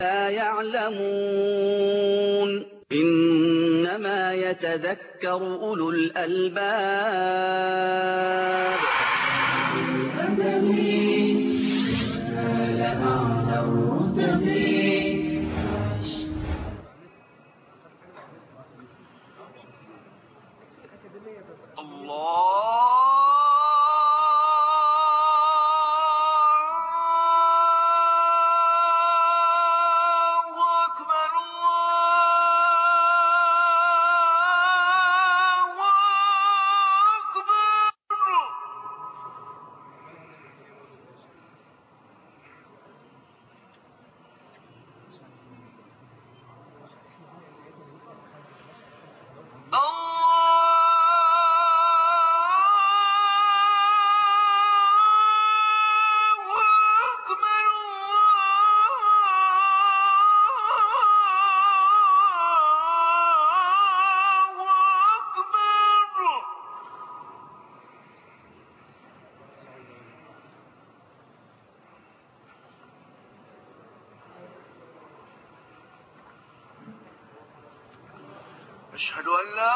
لا يعلمون إنما يتذكر أولو الألباب أشهد أن لا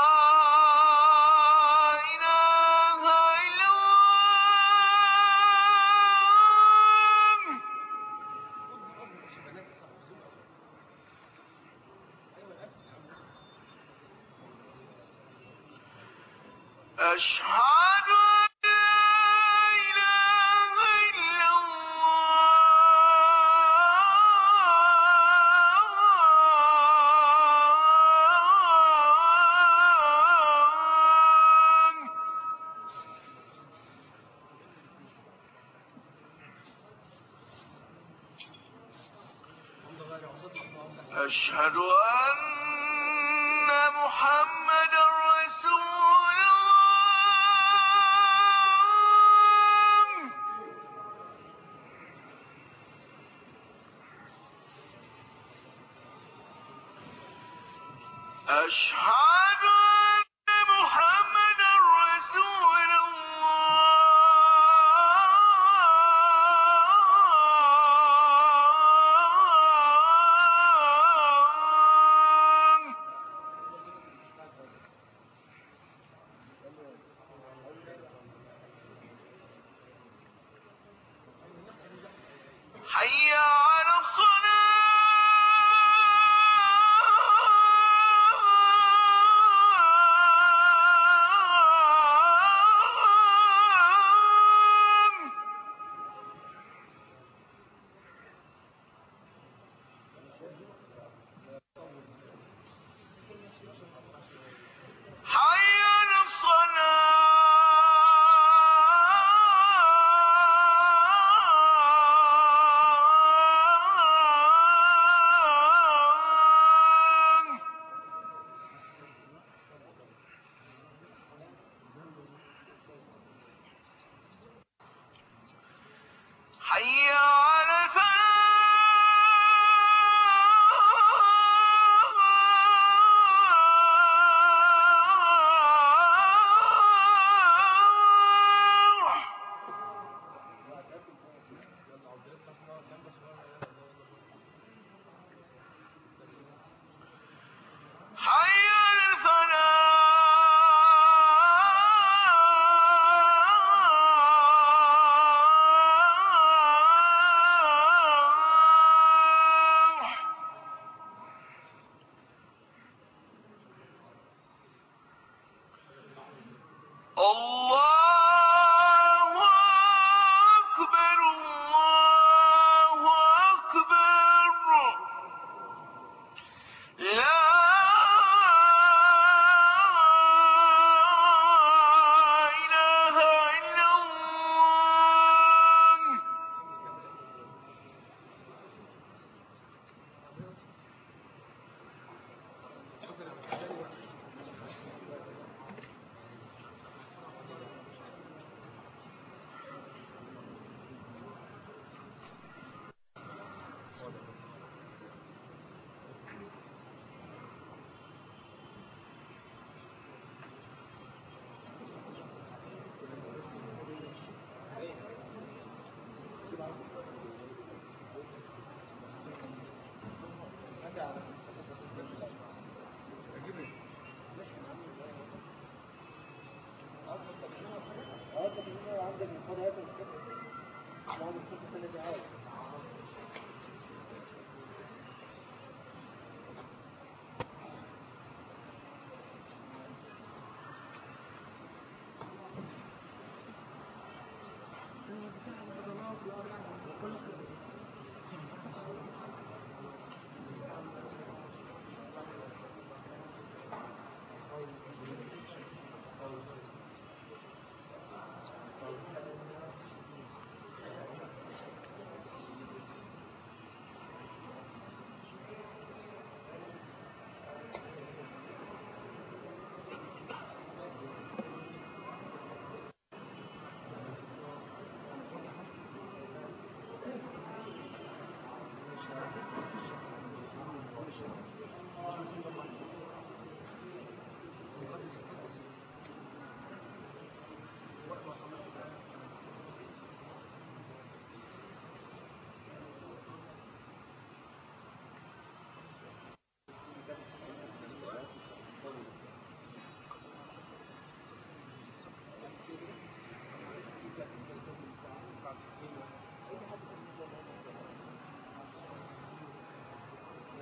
إله إلا الله أشهد أشهد أن محمدا رسول الله أشهد أن محمدا رسول حي على حي على الفلاح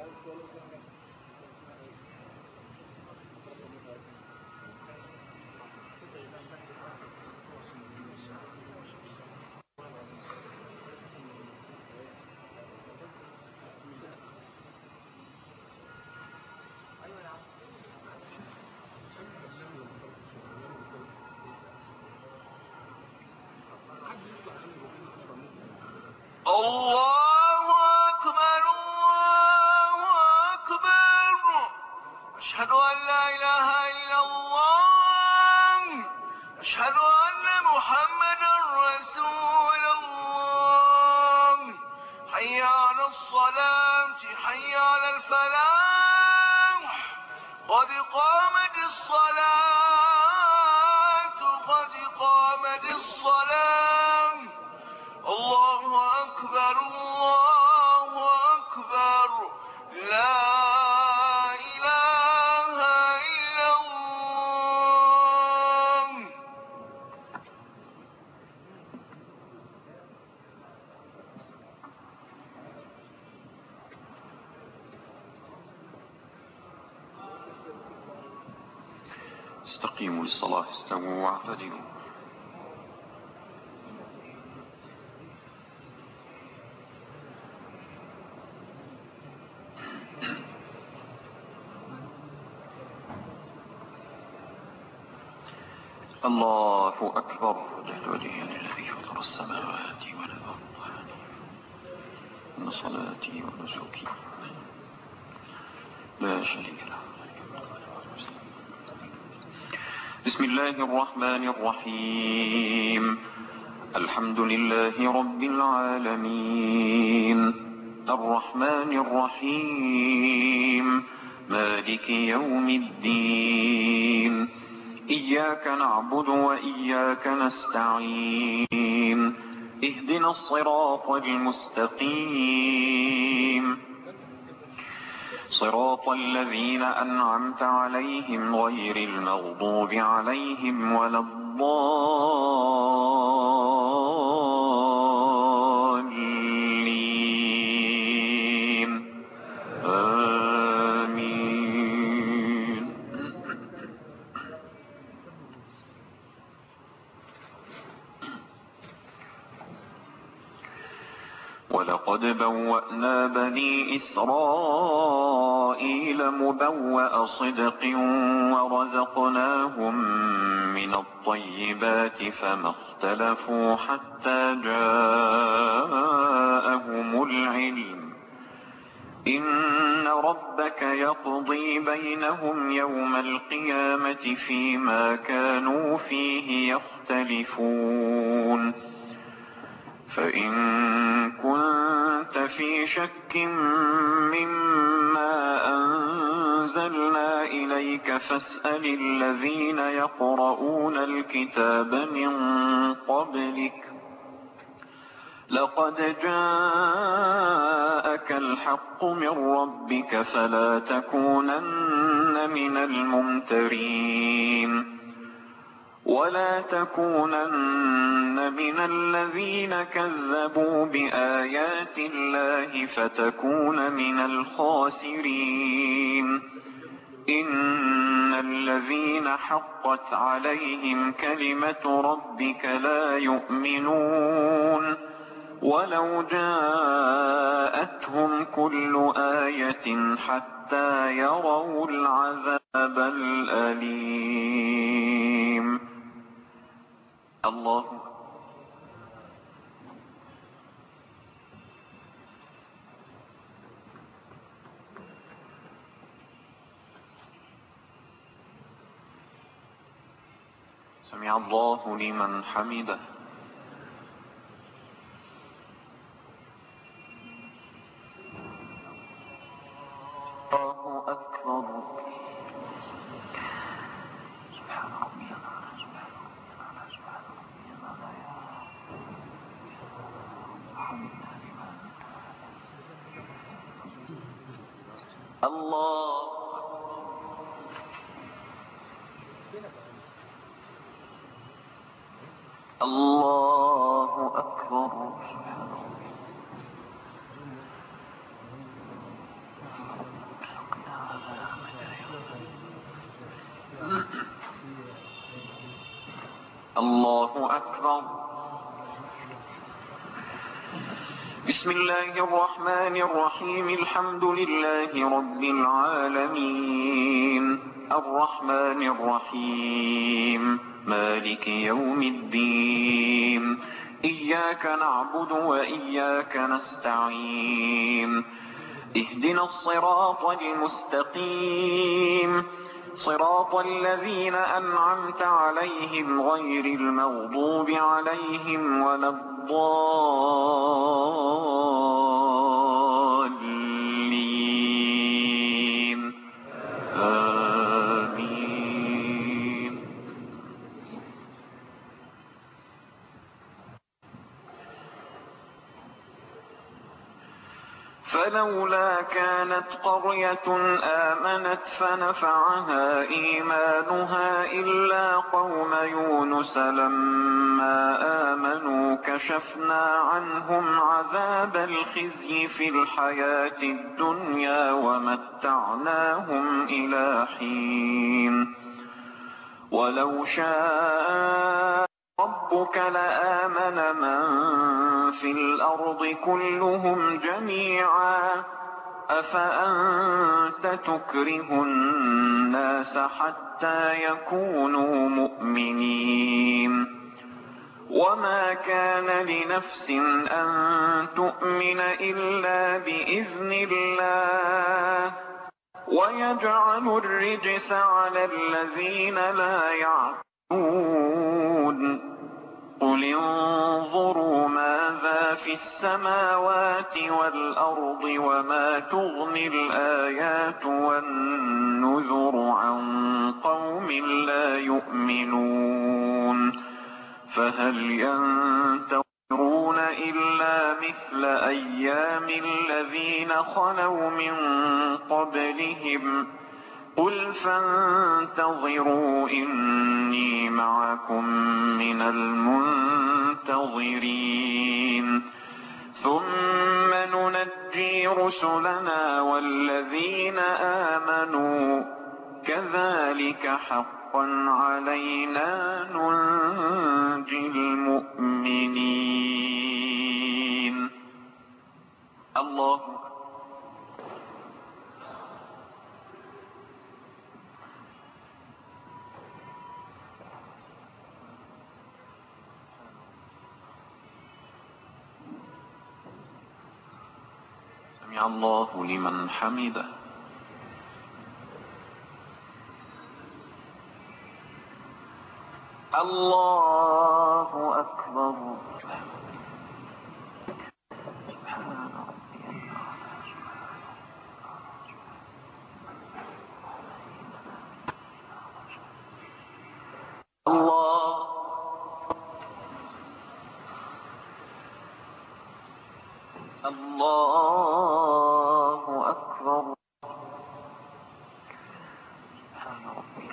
الله أكبر الله أكبر أشهد أن لا إله إلا الله أشهد أن محمدا رسول الله حي على الصلاة حي على الفلاح قد قامت الصلاة قد قامت الصلاة الله أكبر الله أكبر لا إله إلا الله استقيموا للصلاة استووا واعتدلوا. الله أكبر. وجهت وجهي للذي فطر السماوات والأرض إن صلاتي ونسكي لا شريك له. بسم الله الرحمن الرحيم الحمد لله رب العالمين الرحمن الرحيم مالك يوم الدين إياك نعبد وإياك نستعين اهدنا الصراط المستقيم صراط الذين أنعمت عليهم غير المغضوب عليهم ولا الضالين آمين. ولقد بوأنا بني إسرائيل مبوأ صدق ورزقناهم من الطيبات فما اختلفوا حتى جاءهم العلم إن ربك يقضي بينهم يوم القيامة فيما كانوا فيه يختلفون فإن كنت في شك مما أنزلنا إليك فاسأل الذين يقرؤون الكتاب من قبلك لقد جاءك الحق من ربك فلا تكونن من الممترين ولا تكونن من الذين كذبوا بآيات الله فتكون من الخاسرين إن الذين حقت عليهم كلمة ربك لا يؤمنون ولو جاءتهم كل آية حتى يروا العذاب الأليم. الله سمع الله لمن حمده. الله أكبر. سبحان ربي الله الله أكبر. سبحان الله أكبر. بسم الله الرحمن الرحيم. الحمد لله رب العالمين، الرحمن الرحيم، مالك يوم الدين، إياك نعبد وإياك نستعين، اهدنا الصراط المستقيم، صراط الذين أنعمت عليهم غير المغضوب عليهم ولا الضالين. آمين. فلولا كانت قرية آمنت فنفعها إيمانها إلا قوم يونس لما آمنوا كشفنا عنهم عذاب الخزي في الحياة الدنيا ومتعناهم إلى حين. ولو شاء ربك لآمن من في الأرض كلهم جميعا أفأنت تكره الناس حتى يكونوا مؤمنين. وما كان لنفس أن تؤمن إلا بإذن الله ويجعل الرجس على الذين لا يعقلون. قل انظروا ماذا في السماوات والأرض وما تغني الآيات والنذر عن قوم لا يؤمنون. فهل ينتظرون إلا مثل أيام الذين خلوا من قبلهم قل فانتظروا إني معكم من المنتظرين. ثم ننجي رسلنا والذين آمنوا كذلك حقا علينا ننجي المؤمنين. الله. سمع الله لمن حمده. الله أكبر. الله أكبر. سبحان ربي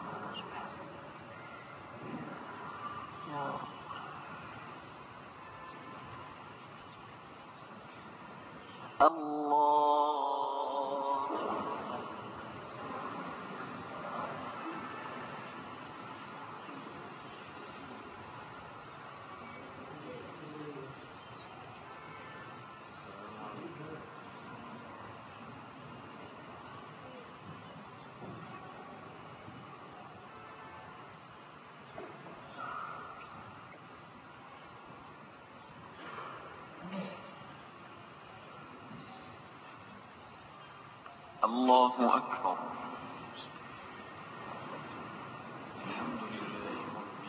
الله أكبر. الحمد لله رب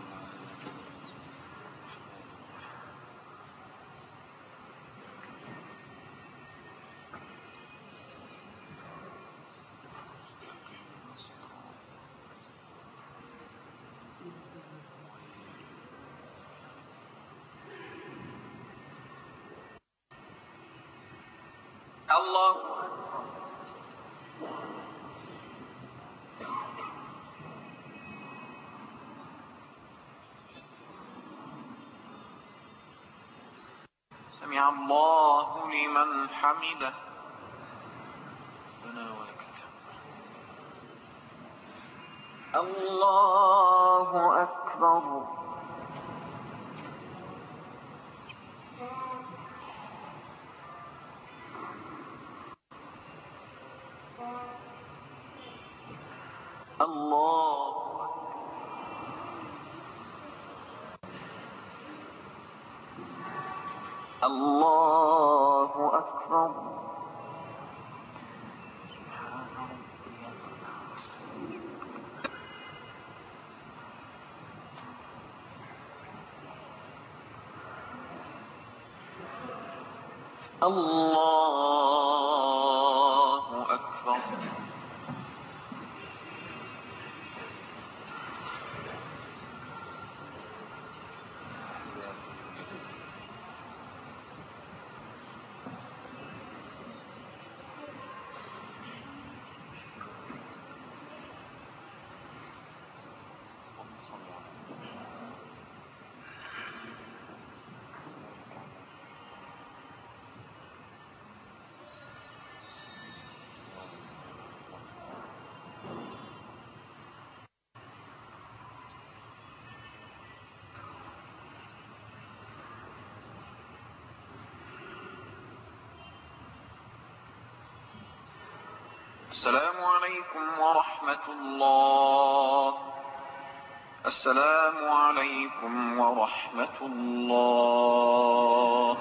العالمين. الله. سمع الله لمن حمده. ربنا ولك الحمد. الله أكبر. الله الله أكبر. الله أكبر. السلام عليكم ورحمة الله. السلام عليكم ورحمة الله.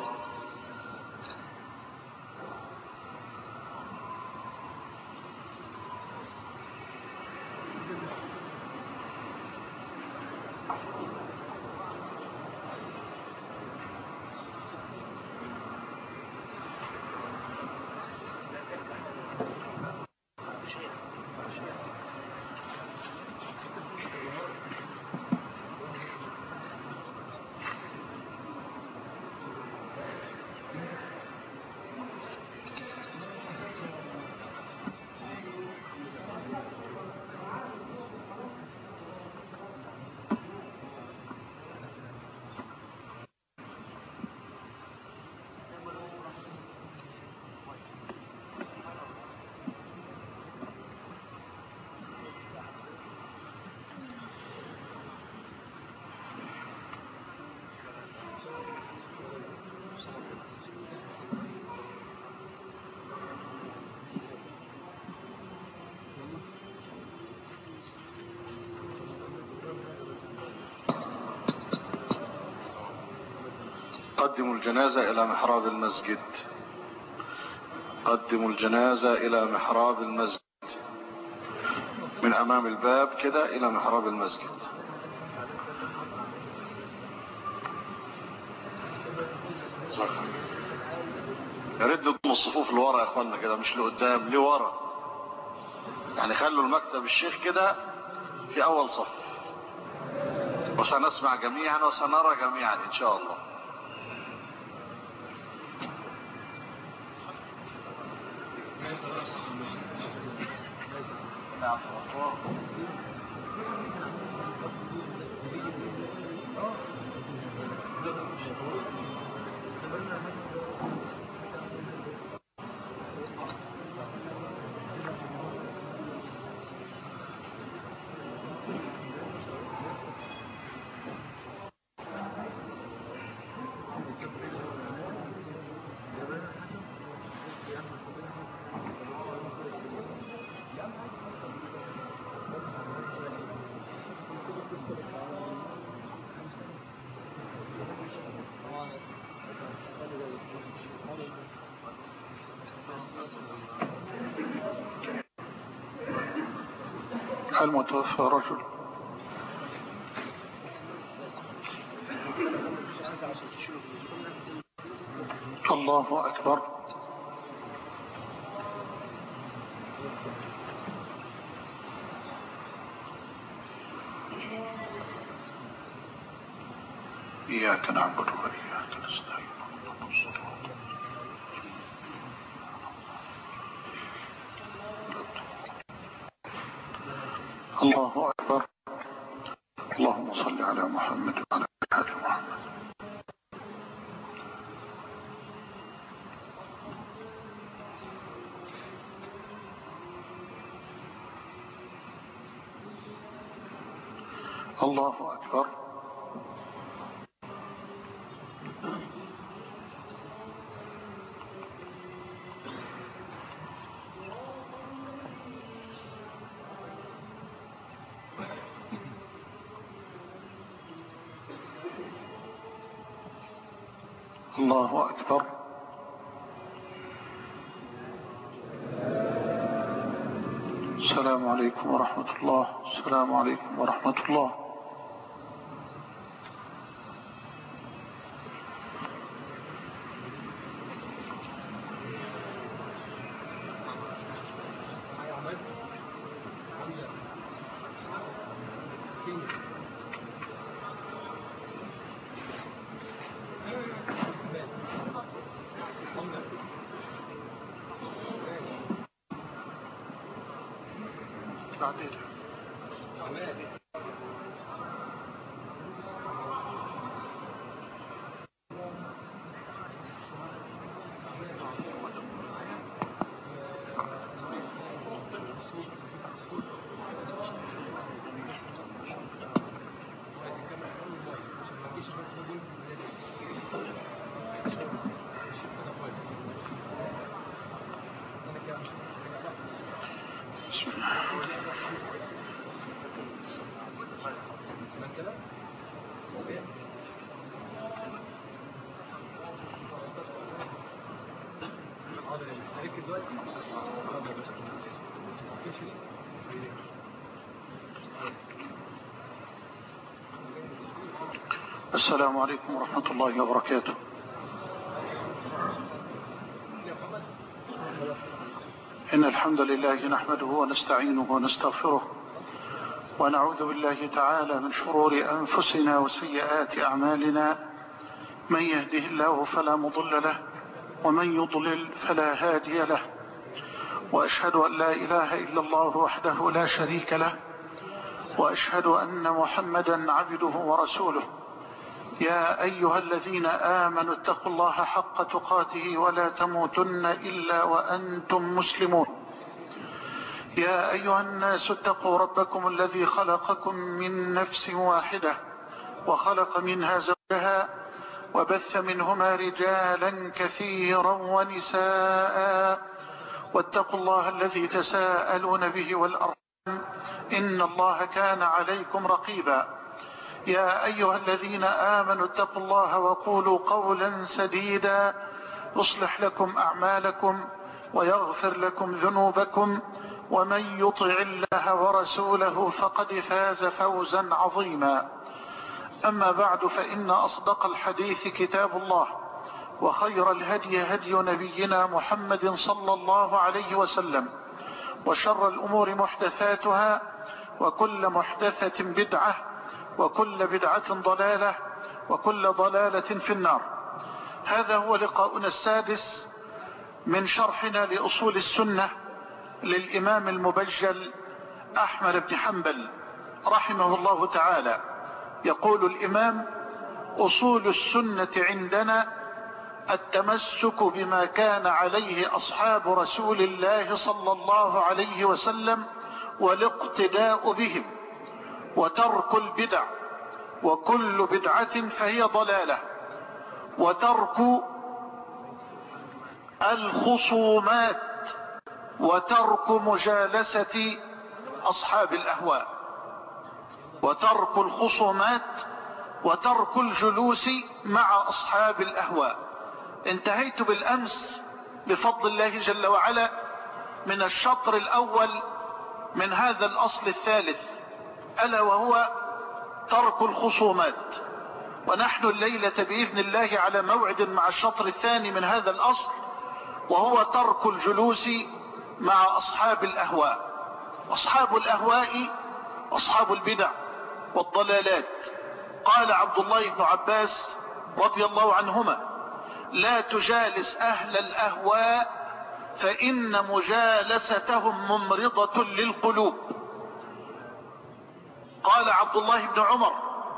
قدموا الجنازة إلى محراب المسجد. قدموا الجنازة إلى محراب المسجد، من أمام الباب كده إلى محراب المسجد. يا ريت تضموا الصفوف لورا يا اخوانا كده، مش لقدام، لورا. يعني خلوا المكتب الشيخ كده في أول صف، وسنسمع جميعا وسنرى جميعا إن شاء الله. المتوفى رجل. الله أكبر. إياك نعبد وإياك نستعين. الله أكبر. اللهم صل على محمد وعلى آل محمد. الله أكبر. الله أكبر. السلام عليكم ورحمة الله. السلام عليكم ورحمة الله. السلام عليكم ورحمة الله وبركاته. إن الحمد لله نحمده ونستعينه ونستغفره ونعوذ بالله تعالى من شرور أنفسنا وسيئات أعمالنا. من يهده الله فلا مضل له ومن يضلل فلا هادي له، وأشهد أن لا إله إلا الله وحده لا شريك له، وأشهد أن محمدا عبده ورسوله. يا أيها الذين آمنوا اتقوا الله حق تقاته ولا تموتن إلا وأنتم مسلمون. يا أيها الناس اتقوا ربكم الذي خلقكم من نفس واحدة وخلق منها زوجها وبث منهما رجالا كثيرا ونساء، واتقوا الله الذي تساءلون به والأرحام إن الله كان عليكم رقيبا. يا أيها الذين آمنوا اتقوا الله وقولوا قولا سديدا يصلح لكم أعمالكم ويغفر لكم ذنوبكم، ومن يطع الله ورسوله فقد فاز فوزا عظيما. أما بعد، فإن أصدق الحديث كتاب الله، وخير الهدي هدي نبينا محمد صلى الله عليه وسلم، وشر الأمور محدثاتها، وكل محدثة بدعة، وكل بدعة ضلالة، وكل ضلالة في النار. هذا هو لقاؤنا السادس من شرحنا لأصول السنة للإمام المبجل أحمد بن حنبل رحمه الله تعالى. يقول الإمام: أصول السنة عندنا التمسك بما كان عليه أصحاب رسول الله صلى الله عليه وسلم والاقتداء بهم، وترك البدع، وكل بدعة فهي ضلالة، وترك الخصومات، وترك مجالسة أصحاب الأهواء، وترك الخصومات، وترك الجلوس مع أصحاب الأهواء. انتهيت بالأمس بفضل الله جل وعلا من الشطر الأول من هذا الأصل الثالث، ألا وهو ترك الخصومات. ونحن الليلة بإذن الله على موعد مع الشطر الثاني من هذا الأصل، وهو ترك الجلوس مع أصحاب الأهواء. أصحاب الأهواء أصحاب البدع والضلالات. قال عبد الله بن عباس رضي الله عنهما: لا تجالس أهل الأهواء فإن مجالستهم ممرضة للقلوب. قال عبد الله بن عمر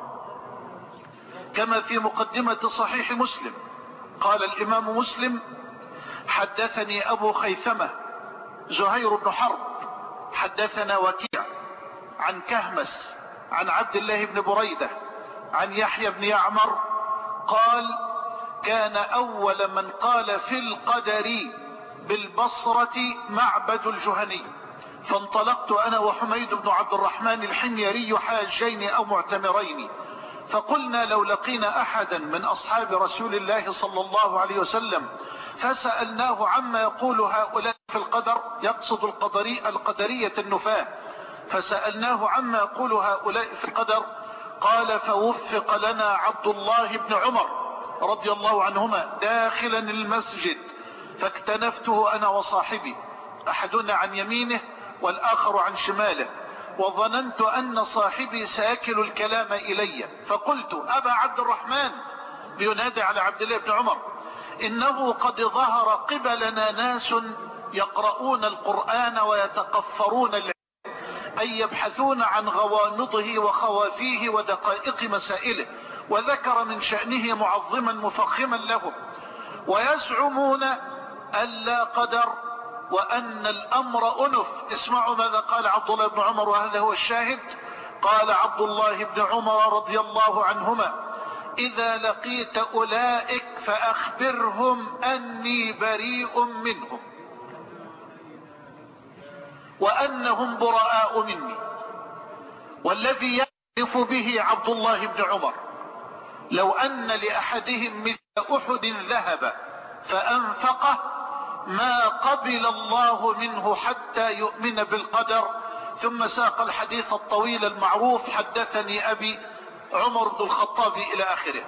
كما في مقدمة صحيح مسلم، قال الإمام مسلم: حدثني أبو خيثمة زهير بن حرب حدثنا وكيع عن كهمس عن عبد الله بن بريدة عن يحيى بن يعمر قال: كان أول من قال في القدر بالبصرة معبد الجهني، فانطلقت أنا وحميد بن عبد الرحمن الحميري حاجين أو معتمرين، فقلنا لو لقينا أحدا من أصحاب رسول الله صلى الله عليه وسلم فسألناه عما يقول هؤلاء في القدر، يقصد القدرية النفاة، فسألناه عما يقول هؤلاء في القدر قال فوفق لنا عبد الله بن عمر رضي الله عنهما داخلا المسجد فاكتنفته أنا وصاحبي، أحدنا عن يمينه والآخر عن شماله، وظننت أن صاحبي سيكل الكلام إلي، فقلت أبا عبد الرحمن، بينادي على عبد الله بن عمر، إنه قد ظهر قبلنا ناس يقرؤون القرآن ويتقفرون العلم، أي يبحثون عن غوانضه وخوافيه ودقائق مسائله، وذكر من شأنه معظما مفخما لهم، ويزعمون أن لا قدر وأن الأمر أنف. اسمعوا ماذا قال عبد الله بن عمر، وهذا هو الشاهد. قال عبد الله بن عمر رضي الله عنهما إذا لقيت أولئك فأخبرهم أني بريء منهم وأنهم براء مني. والذي يعرف به عبد الله بن عمر لو أن لأحدهم مثل أحد ذهب فأنفقه ما قبل الله منه حتى يؤمن بالقدر. ثم ساق الحديث الطويل المعروف حدثني أبي عمر بن الخطاب إلى آخره.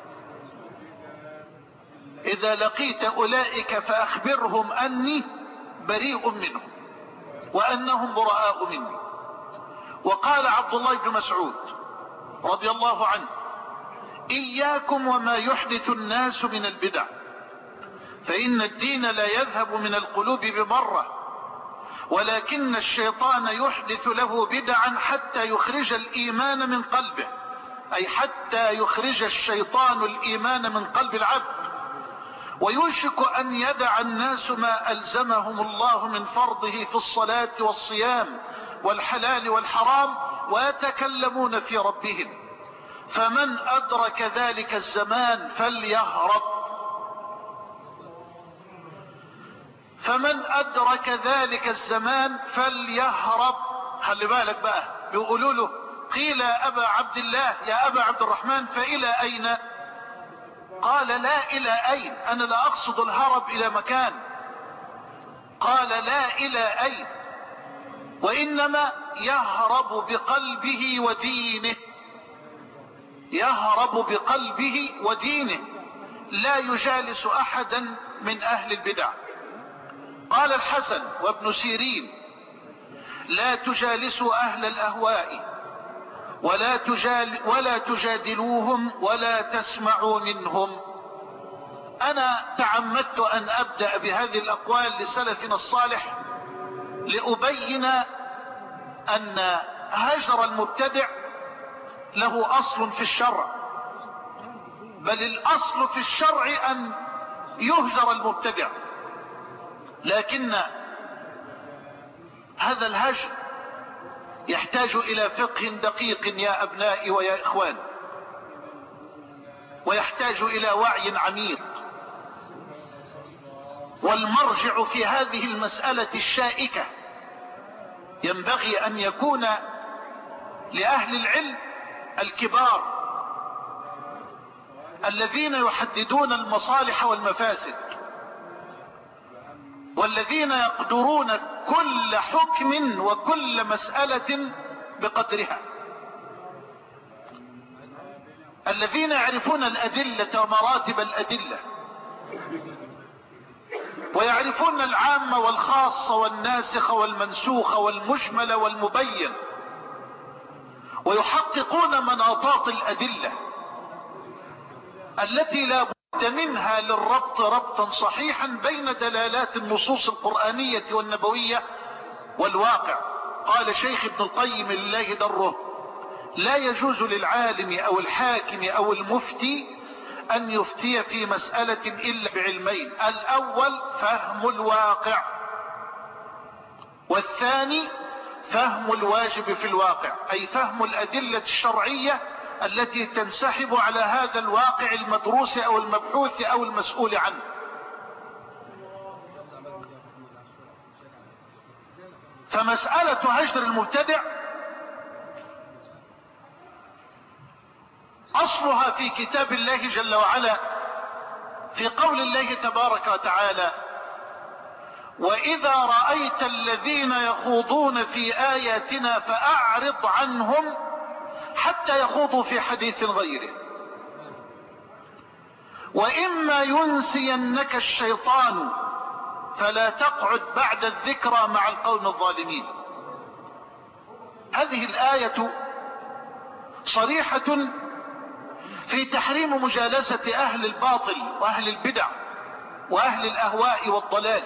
إذا لقيت أولئك فأخبرهم أني بريء منهم وأنهم براء مني. وقال عبد الله بن مسعود رضي الله عنه إياكم وما يحدث الناس من البدع، فإن الدين لا يذهب من القلوب بمرة، ولكن الشيطان يحدث له بدعا حتى يخرج الإيمان من قلبه، أي حتى يخرج الشيطان الإيمان من قلب العبد. ويوشك أن يدع الناس ما ألزمهم الله من فرضه في الصلاة والصيام والحلال والحرام ويتكلمون في ربهم، فمن أدرك ذلك الزمان فليهرب، فمن أدرك ذلك الزمان فليهرب. خلي بالك بقى، بيقولوا له قيل أبا عبد الله يا أبا عبد الرحمن فإلى أين؟ قال لا إلى أين، أنا لا أقصد الهرب إلى مكان، قال لا إلى أين، وإنما يهرب بقلبه ودينه، يهرب بقلبه ودينه، لا يجالس أحدا من أهل البدع. قال الحسن وابن سيرين لا تجالسوا أهل الأهواء ولا تجادلوهم ولا تسمعوا منهم. أنا تعمدت أن أبدأ بهذه الأقوال لسلفنا الصالح لأبين أن هجر المبتدع له أصل في الشرع، بل الأصل في الشرع أن يهجر المبتدع، لكن هذا الهجر يحتاج إلى فقه دقيق يا أبنائي ويا إخوان، ويحتاج إلى وعي عميق. والمرجع في هذه المسألة الشائكة ينبغي أن يكون لأهل العلم الكبار الذين يحددون المصالح والمفاسد، والذين يقدرون كل حكم وكل مسألة بقدرها، الذين يعرفون الأدلة ومراتب الأدلة، ويعرفون العامة والخاصة والناسخ والمنسوخ والمجمل والمبين، ويحققون مناطات الأدلة التي لا بد منها للربط ربطا صحيحا بين دلالات النصوص القرآنية والنبوية والواقع. قال شيخ ابن القيم لله دره لا يجوز للعالم أو الحاكم أو المفتي أن يفتي في مسألة إلا بعلمين: الأول فهم الواقع، والثاني فهم الواجب في الواقع، أي فهم الأدلة الشرعية التي تنسحب على هذا الواقع المدروس أو المبحوث أو المسؤول عنه. فمسألة هجر المبتدع وأصلها في كتاب الله جل وعلا في قول الله تبارك وتعالى: وإذا رأيت الذين يخوضون في آياتنا فأعرض عنهم حتى يخوضوا في حديث غيره، وإما ينسينك الشيطان فلا تقعد بعد الذكرى مع القوم الظالمين. هذه الآية صريحة في تحريم مجالسة أهل الباطل وأهل البدع وأهل الأهواء والضلال.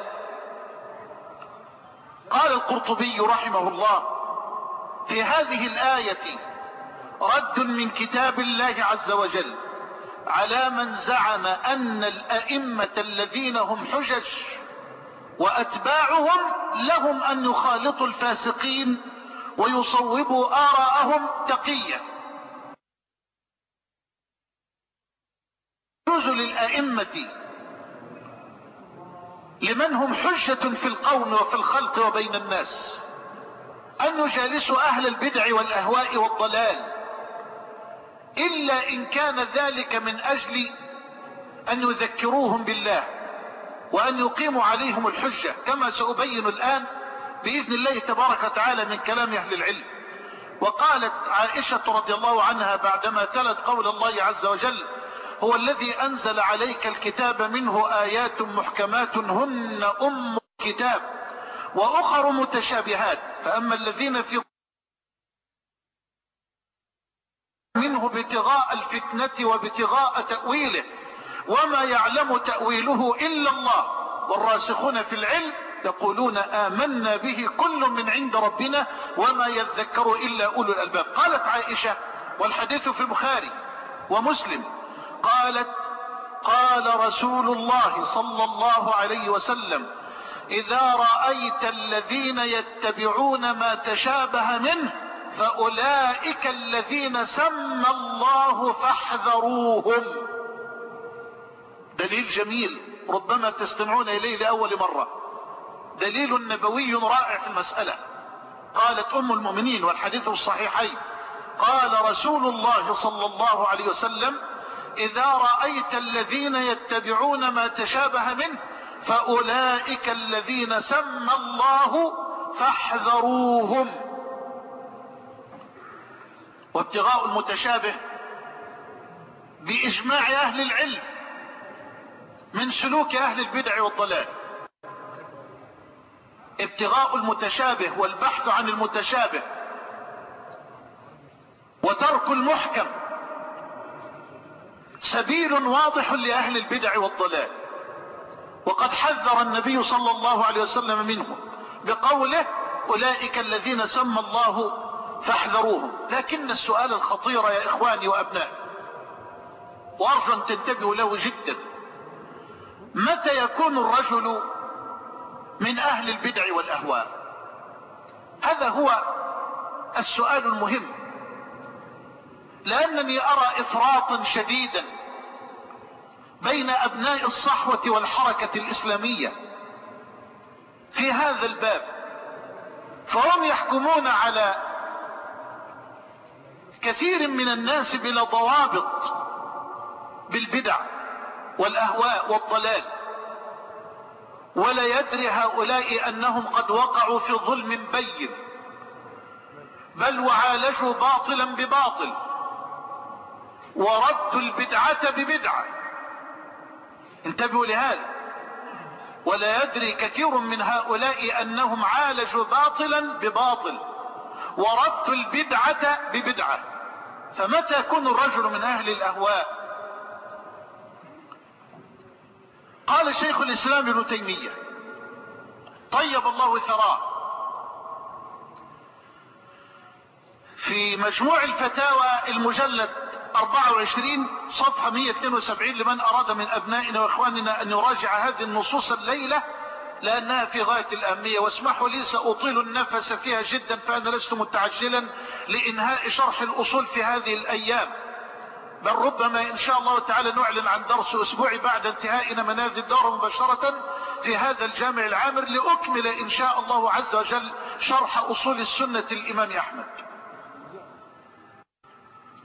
قال القرطبي رحمه الله في هذه الآية: رد من كتاب الله عز وجل على من زعم أن الأئمة الذين هم حجج وأتباعهم لهم أن يخالطوا الفاسقين ويصوبوا آراءهم تقية. يجوز للأئمة لمن هم حجة في القوم وفي الخلق وبين الناس أن يجالسوا أهل البدع والأهواء والضلال، إلا إن كان ذلك من أجل أن يذكروهم بالله وأن يقيموا عليهم الحجة، كما سأبين الآن بإذن الله تبارك وتعالى من كلام أهل العلم. وقالت عائشة رضي الله عنها بعدما تلت قول الله عز وجل: هو الذي أنزل عليك الكتاب منه آيات محكمات هن أم الكتاب وأخر متشابهات فأما الذين في منه ابتغاء الفتنة وابتغاء تأويله وما يعلم تأويله إلا الله والراسخون في العلم يقولون آمنا به كل من عند ربنا وما يذكر إلا أولو الألباب. قالت عائشة والحديث في البخاري ومسلم قالت: قال رسول الله صلى الله عليه وسلم: إذا رأيت الذين يتبعون ما تشابه منه فأولئك الذين سمى الله فاحذروهم. دليل جميل ربما تستمعون إليه لأول مرة، دليل نبوي رائع في المسألة. قالت أم المؤمنين والحديث الصحيحين: قال رسول الله صلى الله عليه وسلم: إذا رأيت الذين يتبعون ما تشابه منه فأولئك الذين سمى الله فاحذروهم. وابتغاء المتشابه بإجماع أهل العلم من سلوك أهل البدع والضلال. ابتغاء المتشابه والبحث عن المتشابه وترك المحكم سبيل واضح لأهل البدع والضلال، وقد حذر النبي صلى الله عليه وسلم منه بقوله: أولئك الذين سمى الله فاحذروهم. لكن السؤال الخطير يا إخواني وأبنائي وأرجو أن تنتبهوا له جدا: متى يكون الرجل من أهل البدع والأهواء؟ هذا هو السؤال المهم، لأنني أرى إفراطا شديدا بين أبناء الصحوة والحركة الإسلامية في هذا الباب، فهم يحكمون على كثير من الناس بلا ضوابط بالبدع والأهواء والضلال، ولا يدري هؤلاء أنهم قد وقعوا في ظلم بين، بل وعالجوا باطلا بباطل وردوا البدعة ببدعة. انتبهوا لهذا. ولا يدري كثير من هؤلاء أنهم عالجوا باطلا بباطل وردوا البدعة ببدعة. فمتى يكون الرجل من أهل الأهواء؟ قال شيخ الإسلام ابن تيمية طيب الله ثراه في مجموع الفتاوى المجلد 24 صفحة 172 لمن أراد من أبنائنا وإخواننا أن يراجع هذه النصوص الليلة لأنها في غاية الأهمية. واسمحوا لي سأطيل النفس فيها جدا، فأنا لست متعجلا لإنهاء شرح الأصول في هذه الأيام، بل ربما إن شاء الله تعالى نعلن عن درس أسبوعي بعد انتهائنا من هذه الدورة مباشرة في هذا الجامع العامر لأكمل إن شاء الله عز وجل شرح أصول السنة الإمام أحمد.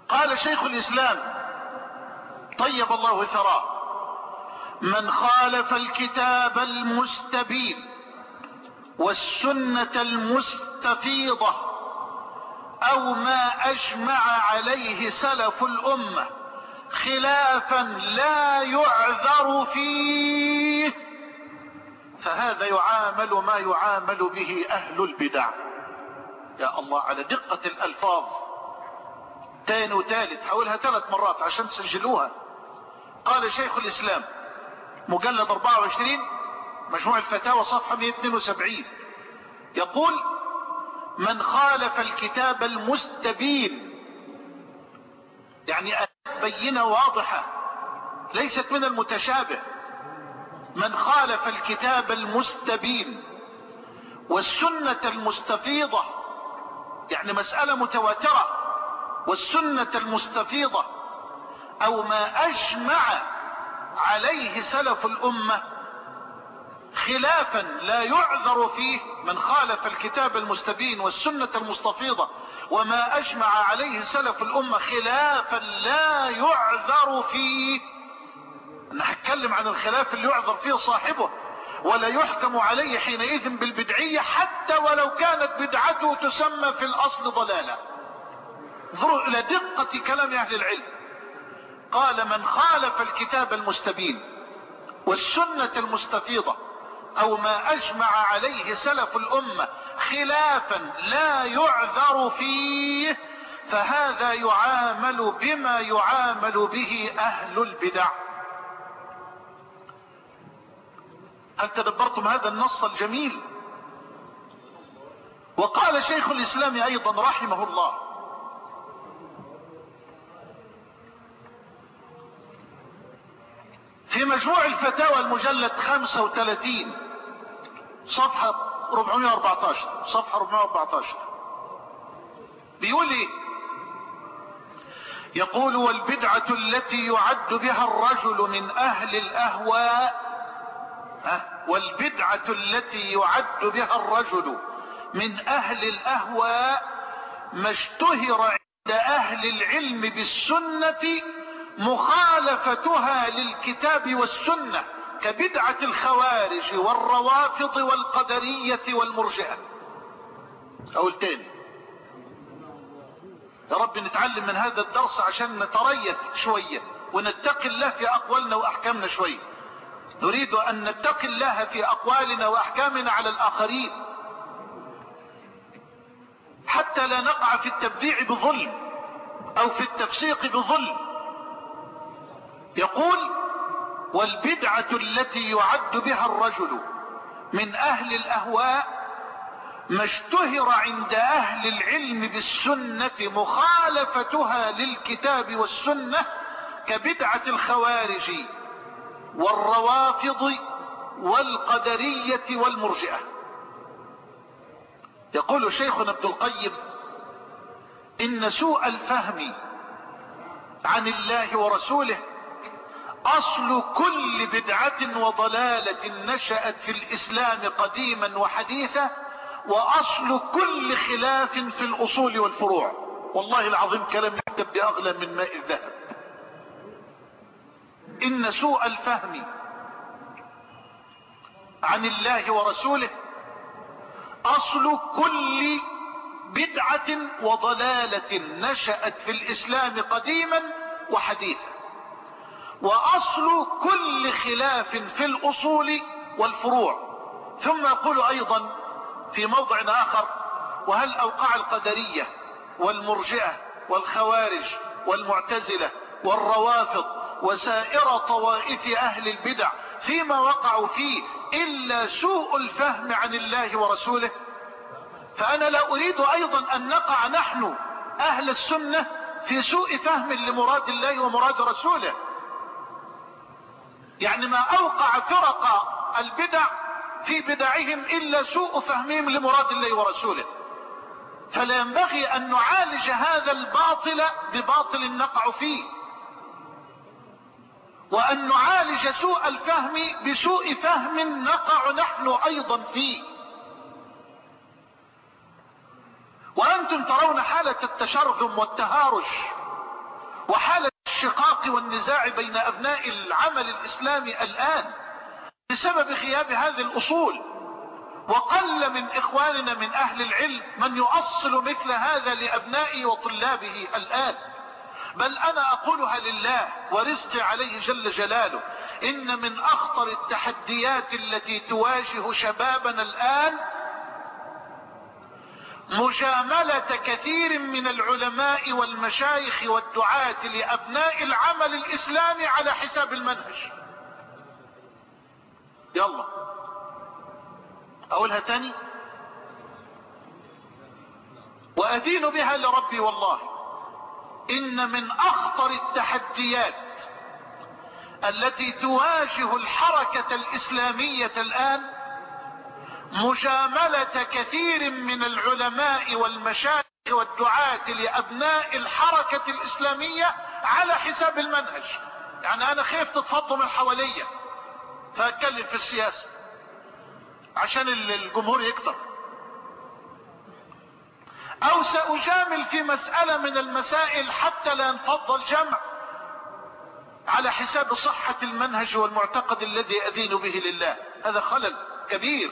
قال شيخ الإسلام طيب الله ثراه: من خالف الكتاب المستبين والسنة المستفيضة أو ما أجمع عليه سلف الأمة خلافا لا يعذر فيه فهذا يعامل ما يعامل به أهل البدع. يا الله على دقة الألفاظ، تاني وتالت، حاولها 3 مرات عشان تسجلوها. قال شيخ الإسلام مجلد 24 مجموع الفتاوى صفحة 172 يقول: من خالف الكتاب المستبين، يعني بينة واضحة ليست من المتشابه، من خالف الكتاب المستبين والسنة المستفيضة، يعني مسألة متواترة، والسنة المستفيضة أو ما أجمع عليه سلف الأمة خلافا لا يعذر فيه. من خالف الكتاب المستبين والسنة المستفيضة وما أجمع عليه سلف الأمة خلافا لا يعذر فيه. أنا هتكلم عن الخلاف اللي يعذر فيه صاحبه ولا يحكم عليه حينئذ بالبدعية حتى ولو كانت بدعته تسمى في الأصل ضلالة. انظروا إلى دقة كلام أهل العلم. قال: من خالف الكتاب المستبين والسنة المستفيضة أو ما أجمع عليه سلف الأمة خلافا لا يعذر فيه فهذا يعامل بما يعامل به أهل البدع. هل تدبرتم هذا النص الجميل؟ وقال شيخ الإسلام أيضا رحمه الله: في مجموع الفتاوى المجلد 35 صفحة 414 بيقول ايه؟ يقول: والبدعة التي يعد بها الرجل من أهل الأهواء، والبدعة التي يعد بها الرجل من أهل الأهواء ما اشتهر عند أهل العلم بالسنة مخالفتها للكتاب والسنة كبدعة الخوارج والروافض والقدرية والمرجئة. أقول تاني، يا رب نتعلم من هذا الدرس عشان نتريث شوية ونتقي الله في أقوالنا وأحكامنا شوية. نريد أن نتقي الله في أقوالنا وأحكامنا على الآخرين حتى لا نقع في التبديع بظلم أو في التفسيق بظلم. يقول: والبدعة التي يعد بها الرجل من أهل الأهواء ما اشتهر عند أهل العلم بالسنة مخالفتها للكتاب والسنة كبدعة الخوارج والروافض والقدرية والمرجئة. يقول شيخنا ابن القيم: إن سوء الفهم عن الله ورسوله أصل كل بدعة وضلالة نشأت في الإسلام قديما وحديثا، وأصل كل خلاف في الأصول والفروع. والله العظيم كلام يكتب بأغلى من ماء الذهب. إن سوء الفهم عن الله ورسوله أصل كل بدعة وضلالة نشأت في الإسلام قديما وحديثا، وأصل كل خلاف في الأصول والفروع. ثم يقول أيضا في موضع آخر: وهل أوقع القدرية والمرجئة والخوارج والمعتزلة والروافض وسائر طوائف أهل البدع فيما وقعوا فيه إلا سوء الفهم عن الله ورسوله؟ فأنا لا أريد أيضا أن نقع نحن أهل السنة في سوء فهم لمراد الله ومراد رسوله. يعني ما أوقع فرق البدع في بدعهم إلا سوء فهمهم لمراد الله ورسوله. فلا ينبغي أن نعالج هذا الباطل بباطل نقع فيه، وأن نعالج سوء الفهم بسوء فهم نقع نحن أيضا فيه. وأنتم ترون حالة التشرذم والتهارش وحالة الشقاق والنزاع بين أبناء العمل الإسلامي الآن بسبب غياب هذه الأصول. وقل من إخواننا من أهل العلم من يؤصل مثل هذا لأبنائه وطلابه الآن. بل أنا أقولها لله ورزقي عليه جل جلاله، إن من أخطر التحديات التي تواجه شبابنا الآن مجاملة كثير من العلماء والمشايخ والدعاة لأبناء العمل الإسلامي على حساب المنهج. يلا أقولها تاني وأدين بها لربي والله، إن من أخطر التحديات التي تواجه الحركة الإسلامية الآن مجاملة كثير من العلماء والمشايخ والدعاة لأبناء الحركة الإسلامية على حساب المنهج. يعني أنا خايف تتفضوا من حواليا فأتكلم في السياسة عشان الجمهور يكتر، أو سأجامل في مسألة من المسائل حتى لا ينفض الجمع على حساب صحة المنهج والمعتقد الذي أدين به لله. هذا خلل كبير.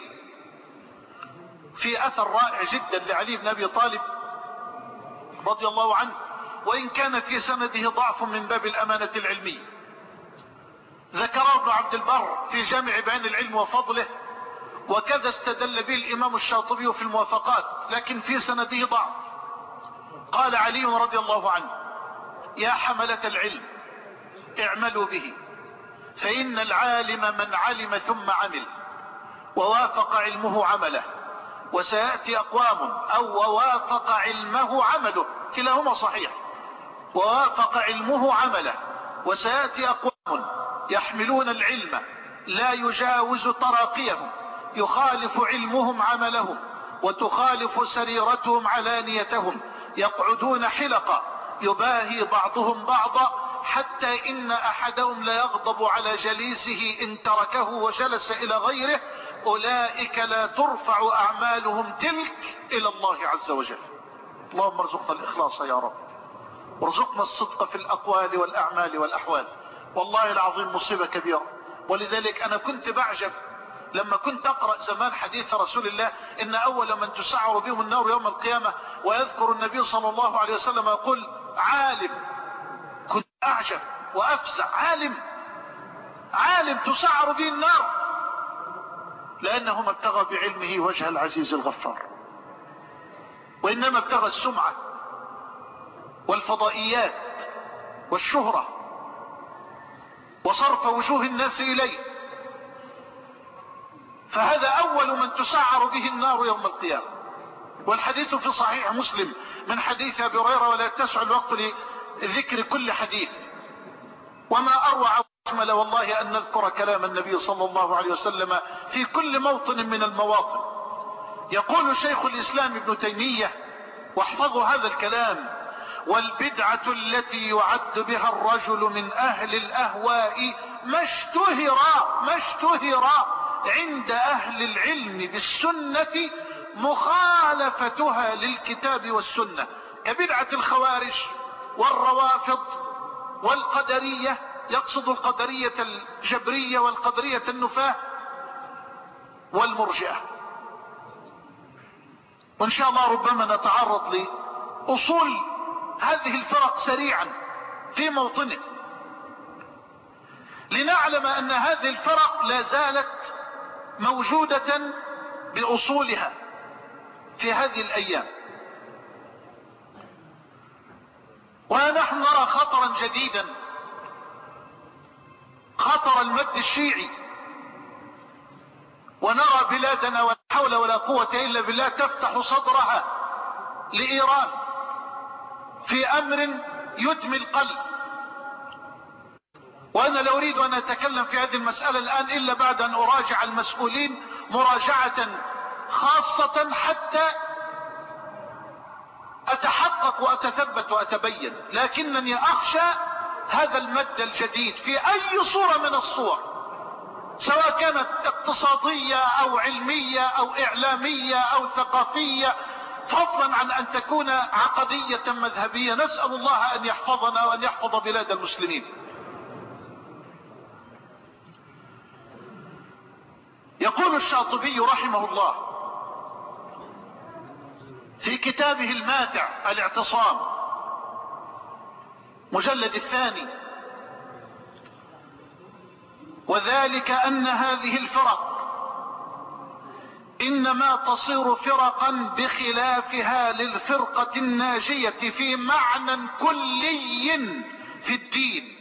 في أثر رائع جدا لعلي بن أبي طالب رضي الله عنه، وإن كان في سنده ضعف من باب الأمانة العلمية، ذكره ابن عبد البر في جامع بيان العلم وفضله، وكذا استدل به الإمام الشاطبي في الموافقات، لكن في سنده ضعف. قال علي رضي الله عنه: يا حملة العلم اعملوا به، فإن العالم من علم ثم عمل ووافق علمه عمله، وسيأتي أقوام أو ووافق علمه عمله، كلاهما صحيح، ووافق علمه عمله، وسيأتي أقوام يحملون العلم لا يجاوز تراقيهم، يخالف علمهم عملهم وتخالف سريرتهم علانيتهم، يقعدون حلقة يباهي بعضهم بعضا، حتى إن أحدهم لا يغضب على جليسه إن تركه وجلس إلى غيره، أولئك لا ترفع أعمالهم تلك إلى الله عز وجل. اللهم ارزقنا الإخلاص يا رب، وارزقنا الصدق في الأقوال والأعمال والأحوال. والله العظيم مصيبة كبيرة. ولذلك أنا كنت بعجب لما كنت أقرأ زمان حديث رسول الله إن أول من تسعر بهم النار يوم القيامة، ويذكر النبي صلى الله عليه وسلم يقول عالم. كنت أعجب وأفزع، عالم تسعر به النار، لأنه ما ابتغى بعلمه وجه العزيز الغفار، وإنما ابتغى السمعة والفضائيات والشهرة وصرف وجوه الناس إليه. فهذا أول من تسعر به النار يوم القيامة. والحديث في صحيح مسلم من حديث أبي هريرة، ولا يتسع الوقت لذكر كل حديث، وما أروع وأجمل والله أن نذكر كلام النبي صلى الله عليه وسلم في كل موطن من المواطن. يقول شيخ الإسلام ابن تيمية، واحفظوا هذا الكلام: والبدعة التي يعد بها الرجل من أهل الأهواء ما اشتهر عند أهل العلم بالسنة مخالفتها للكتاب والسنة، كبدعة الخوارج والروافض والقدرية، يقصد القدرية الجبرية والقدرية النفاة والمرجئة. وإن شاء الله ربما نتعرض لأصول هذه الفرق سريعا في موطنه، لنعلم أن هذه الفرق لا زالت موجودة بأصولها في هذه الأيام. ونحن نرى خطرا جديدا، خطر المد الشيعي، ونرى بلادنا ولا حول ولا قوة إلا بالله تفتح صدرها لإيران في أمر يدمي القلب. وأنا لا أريد أن أتكلم في هذه المسألة الآن إلا بعد أن أراجع المسؤولين مراجعة خاصة حتى أتحقق وأتثبت وأتبين. لكنني أخشى هذا المد الجديد في أي صورة من الصور، سواء كانت اقتصادية أو علمية أو إعلامية أو ثقافية فضلا عن أن تكون عقدية مذهبية. نسأل الله أن يحفظنا وأن يحفظ بلاد المسلمين. يقول الشاطبي رحمه الله في كتابه الماتع الاعتصام مجلد 2: وذلك أن هذه الفرق إنما تصير فرقا بخلافها للفرقة الناجية في معنى كلي في الدين.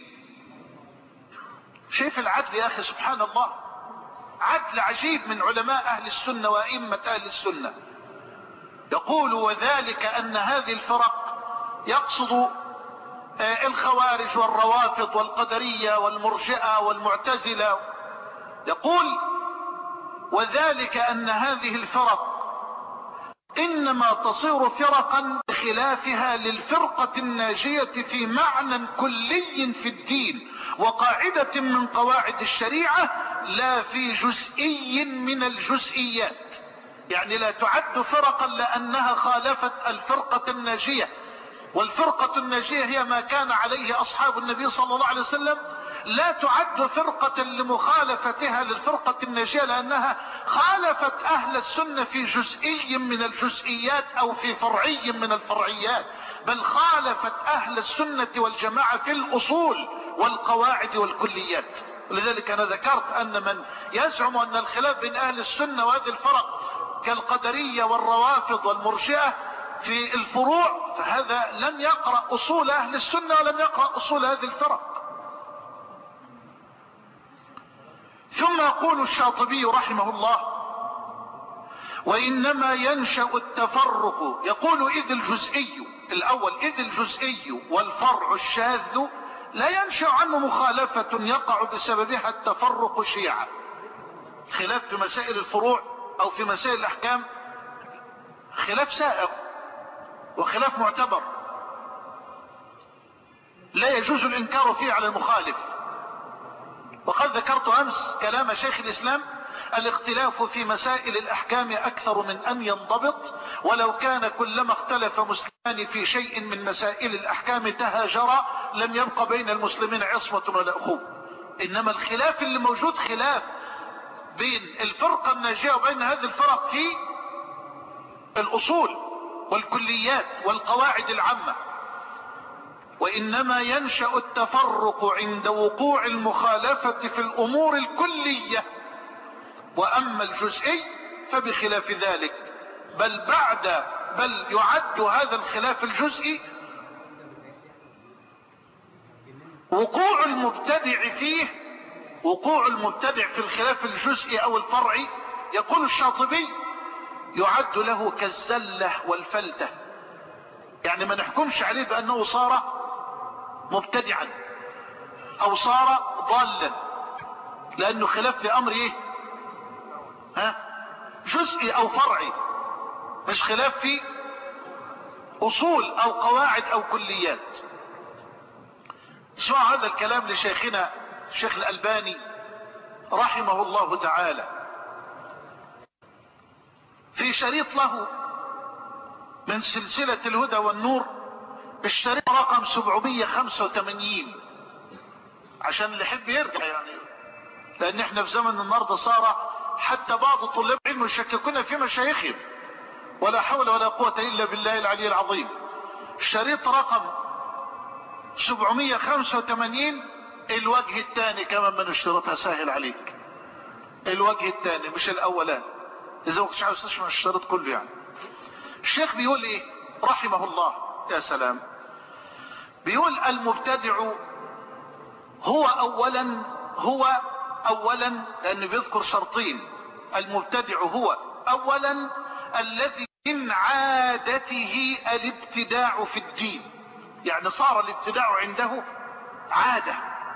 شايف العدل يا أخي؟ سبحان الله، عدل عجيب من علماء أهل السنة وأئمة أهل السنة. يقول وذلك أن هذه الفرق، يقصد الخوارج والروافض والقدرية والمرجئة والمعتزلة، يقول وذلك أن هذه الفرق إنما تصير فرقا بخلافها للفرقة الناجية في معنى كلي في الدين وقاعدة من قواعد الشريعة لا في جزئي من الجزئيات. يعني لا تعد فرقا لأنها خالفت الفرقة الناجية، والفرقة الناجية هي ما كان عليه أصحاب النبي صلى الله عليه وسلم. لا تعد فرقة لمخالفتها للفرقة الناجية لأنها خالفت أهل السنة في جزئي من الجزئيات أو في فرعي من الفرعيات، بل خالفت أهل السنة والجماعة في الأصول والقواعد والكليات. ولذلك أنا ذكرت أن من يزعم أن الخلاف بين أهل السنة وهذه الفرق كالقدرية والروافض والمرجئة في الفروع، فهذا لم يقرأ أصول أهل السنة ولم يقرأ أصول هذه الفرق. ثم يقول الشاطبي رحمه الله وإنما ينشأ التفرق، يقول إذ الجزئي الأول، إذ الجزئي والفرع الشاذ لا ينشأ عنه مخالفة يقع بسببها التفرق شيعا. خلاف في مسائل الفروع أو في مسائل الأحكام خلاف سائغ وخلاف معتبر لا يجوز الإنكار فيه على المخالف. وقد ذكرت أمس كلام شيخ الإسلام: الاختلاف في مسائل الأحكام أكثر من أن ينضبط، ولو كان كلما اختلف مسلمان في شيء من مسائل الأحكام تهاجرا لم يبق بين المسلمين عصمة ولا أخوة. إنما الخلاف اللي موجود خلاف بين الفرقة الناجية وبين هذه الفرق في الأصول والكليات والقواعد العامة. وإنما ينشأ التفرق عند وقوع المخالفة في الأمور الكلية، وأما الجزئي فبخلاف ذلك، بل يعد هذا الخلاف الجزئي وقوع المبتدع في الخلاف الجزئي أو الفرعي. يقول الشاطبي يعد له كالزلة والفلتة، يعني ما نحكمش عليه بأنه صار مبتدعا أو صار ضالا، لأنه خلاف في أمر إيه؟ جزئي أو فرعي، مش خلاف في أصول أو قواعد أو كليات. اسمعوا هذا الكلام لشيخنا الشيخ الألباني رحمه الله تعالى في شريط له من سلسلة الهدى والنور، الشريط رقم 785، عشان اللي يحب يرجع يعني، لأن احنا في زمن النهارده صار حتى بعض طلاب علم يشككون في مشايخهم، ولا حول ولا قوة إلا بالله العلي العظيم. الشريط رقم 785 الوجه الثاني كمان من الشريط، سهل عليك، الوجه الثاني مش الأولان، إذا ما كنتش عاوز تسمع الشريط كله يعني. الشيخ بيقول إيه رحمه الله؟ يا سلام، بيقول المبتدع هو أولا لأنه بيذكر شرطين. المبتدع هو أولا الذي من عادته الابتداع في الدين، يعني صار الابتداع عنده عادة.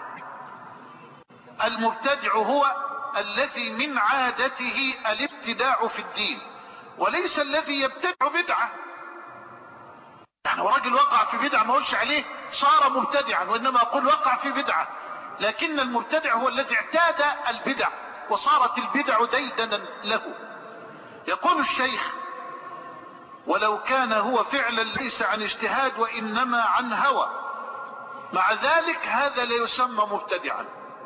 المبتدع هو الذي من عادته الابتداع في الدين، وليس الذي يبتدع بدعة. يعني راجل وقع في بدعة ما اقولش عليه صار مبتدعا، وانما اقول وقع في بدعة. لكن المبتدع هو الذي اعتاد البدع وصارت البدع ديدنا له. يقول الشيخ ولو كان هو فعلا ليس عن اجتهاد وإنما عن هوى، مع ذلك هذا لا يسمى مبتدعا.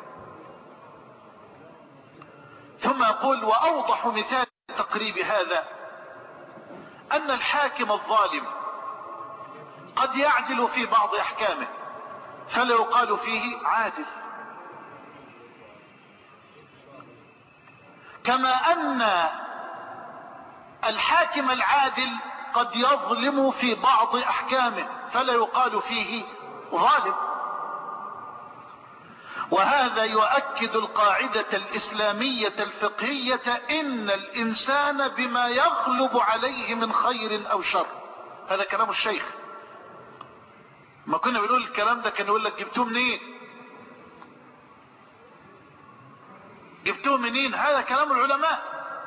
ثم يقول: وأوضح مثال تقريب هذا أن الحاكم الظالم قد يعدل في بعض أحكامه فلا يقال فيه عادل، كما أن الحاكم العادل قد يظلم في بعض أحكامه فلا يقال فيه ظالم. وهذا يؤكد القاعدة الإسلامية الفقهية: إن الإنسان بما يغلب عليه من خير أو شر. هذا كلام الشيخ. ما كنا بنقول الكلام ده كان يقول لك: جبتوه منين؟ جبتوه منين؟ هذا كلام العلماء،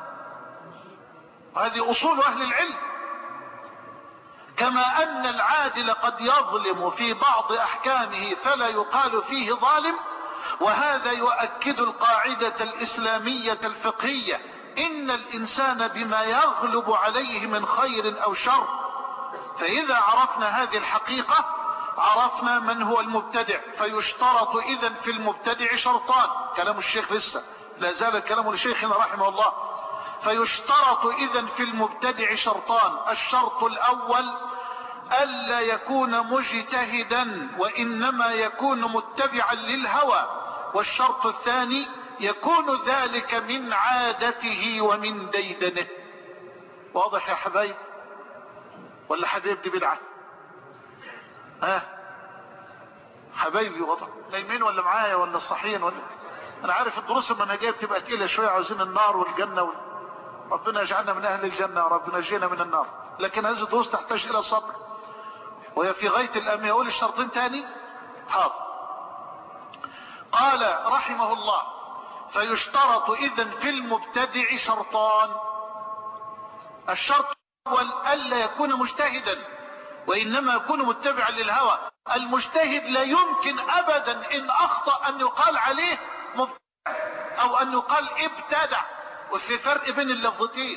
وهذه أصول أهل العلم. كما أن العادل قد يظلم في بعض أحكامه فلا يقال فيه ظالم، وهذا يؤكد القاعدة الإسلامية الفقهية: إن الإنسان بما يغلب عليه من خير أو شر. فإذا عرفنا هذه الحقيقة عرفنا من هو المبتدع. فيشترط إذن في المبتدع شرطان. كلام الشيخ لسه لا زال كلام لشيخنا رحمه الله. فيشترط إذن في المبتدع شرطان: الشرط الأول ألا يكون مجتهدا وإنما يكون متبعا للهوى، والشرط الثاني يكون ذلك من عادته ومن ديدنه. واضح يا حبايب ولا حبايب دي بدعة؟ حبايبي واضح؟ نايمين ولا معايا ولا صحيين ولا؟ انا عارف الدروس المنهجيه بتبقى تقيله شويه، عاوزين النار والجنه ربنا يجعلنا من اهل الجنه وربنا يجينا من النار، لكن هذه الدروس تحتاج الى صبر وهي في غايه الاهميه. اقول الشرطين تاني؟ حاضر. قال رحمه الله: فيشترط اذن في المبتدع شرطان: الشرط الاول الا يكون مجتهدا وانما يكون متبعا للهوى. المجتهد لا يمكن ابدا ان اخطأ ان يقال عليه مبتدع او ان يقال ابتدع، وفي فرق بين اللفظتين.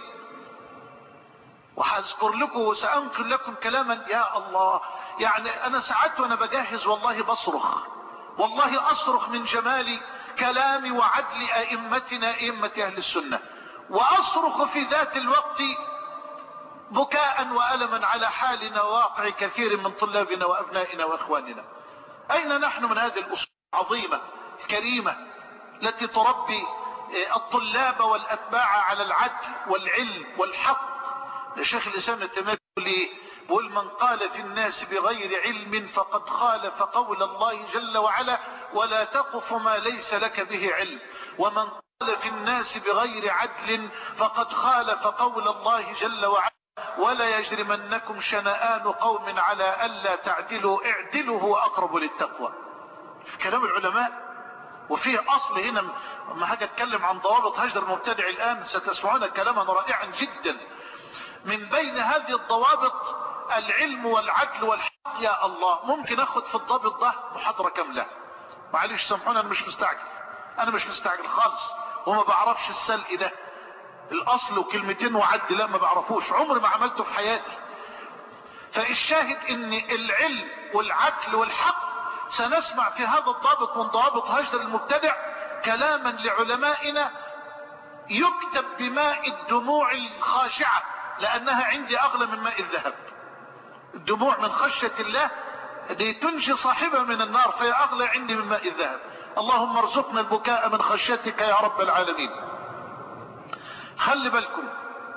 وهذكر لكم وسأنقل لكم كلاما يا الله، يعني انا ساعات وانا بجهز والله بصرخ، والله اصرخ من جمال كلام وعدل ائمتنا ائمة اهل السنة، واصرخ في ذات الوقت بكاء وألما على حالنا وواقع كثير من طلابنا وأبنائنا وإخواننا. أين نحن من هذه الأصول العظيمة الكريمة التي تربي الطلاب والأتباع على العدل والعلم والحق؟ الشيخ الإسلام ابن تيمية بيقول: من قال في الناس بغير علم فقد خالف قول الله جل وعلا: ولا تقف ما ليس لك به علم. ومن قال في الناس بغير عدل فقد خالف قول الله جل وعلا: ولا يجرمنكم شنآن قوم على ألا تعدلوا اعدلوا هو أقرب للتقوى. في كلام العلماء. وفيه أصل هنا لما هاجي أتكلم عن ضوابط هجر المبتدع الآن ستسمعون كلاما رائعا جدا. من بين هذه الضوابط العلم والعدل والحق. يا الله، ممكن أخذ في الضابط ده محاضرة كاملة. معلش سامحوني، أنا مش مستعجل خالص، وما بعرفش السلق ده الاصل وكلمتين وعد، لا ما بعرفوش، عمري ما عملته في حياتي. فالشاهد ان العلم والعدل والحق سنسمع في هذا الضابط من ضوابط هجر المبتدع كلاما لعلمائنا يكتب بماء الدموع الخاشعة، لانها عندي اغلى من ماء الذهب. الدموع من خشية الله دي تنجي صاحبها من النار، فهي اغلى عندي من ماء الذهب. اللهم ارزقنا البكاء من خشيتك يا رب العالمين. خلي بالكم،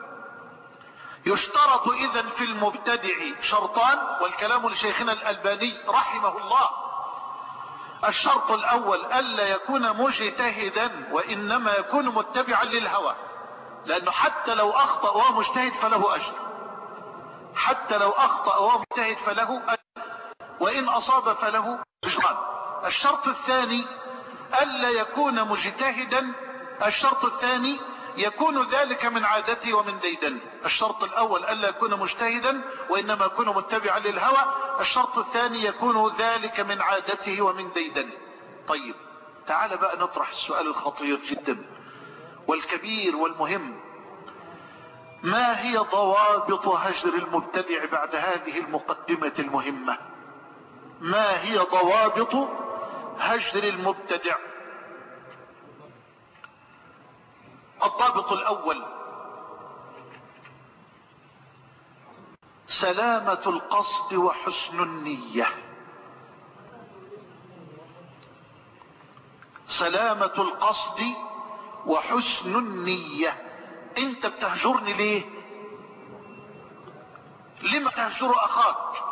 يشترط اذن في المبتدع شرطان، والكلام لشيخنا الألباني رحمه الله. الشرط الاول الا يكون مجتهدا وانما يكون متبعا للهوى، لانه حتى لو اخطأ وهو مجتهد فله اجر، حتى لو اخطأ وهو مجتهد فله اجر، وان اصاب فله اجران. الشرط الثاني الا يكون مجتهدا، الشرط الثاني يكون ذلك من عادته ومن ديدنه. الشرط الاول الا يكون مجتهدا وانما يكون متبعا للهوى، الشرط الثاني يكون ذلك من عادته ومن ديدنه. طيب تعال بقى نطرح السؤال الخطير جدا والكبير والمهم: ما هي ضوابط هجر المبتدع بعد هذه المقدمة المهمة؟ ما هي ضوابط هجر المبتدع؟ الضابط الأول: سلامة القصد وحسن النية. سلامة القصد وحسن النية. انت بتهجرني ليه؟ لما تهجر اخاك؟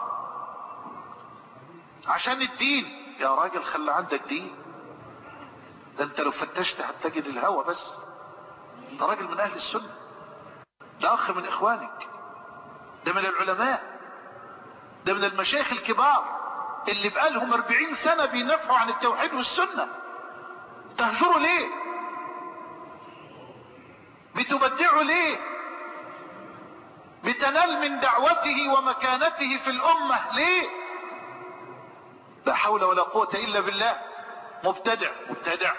عشان الدين؟ يا راجل خلي عندك دين. ده انت لو فتشت هتجد الهوى بس. ده راجل من اهل السنة، ده اخ من اخوانك، ده من العلماء، ده من المشايخ الكبار اللي بقالهم 40 سنة بينفعوا عن التوحيد والسنة. تهجروا ليه؟ بتبدعوا ليه؟ بتنال من دعوته ومكانته في الأمة ليه؟ لا حول ولا قوة إلا بالله. مبتدع مبتدع.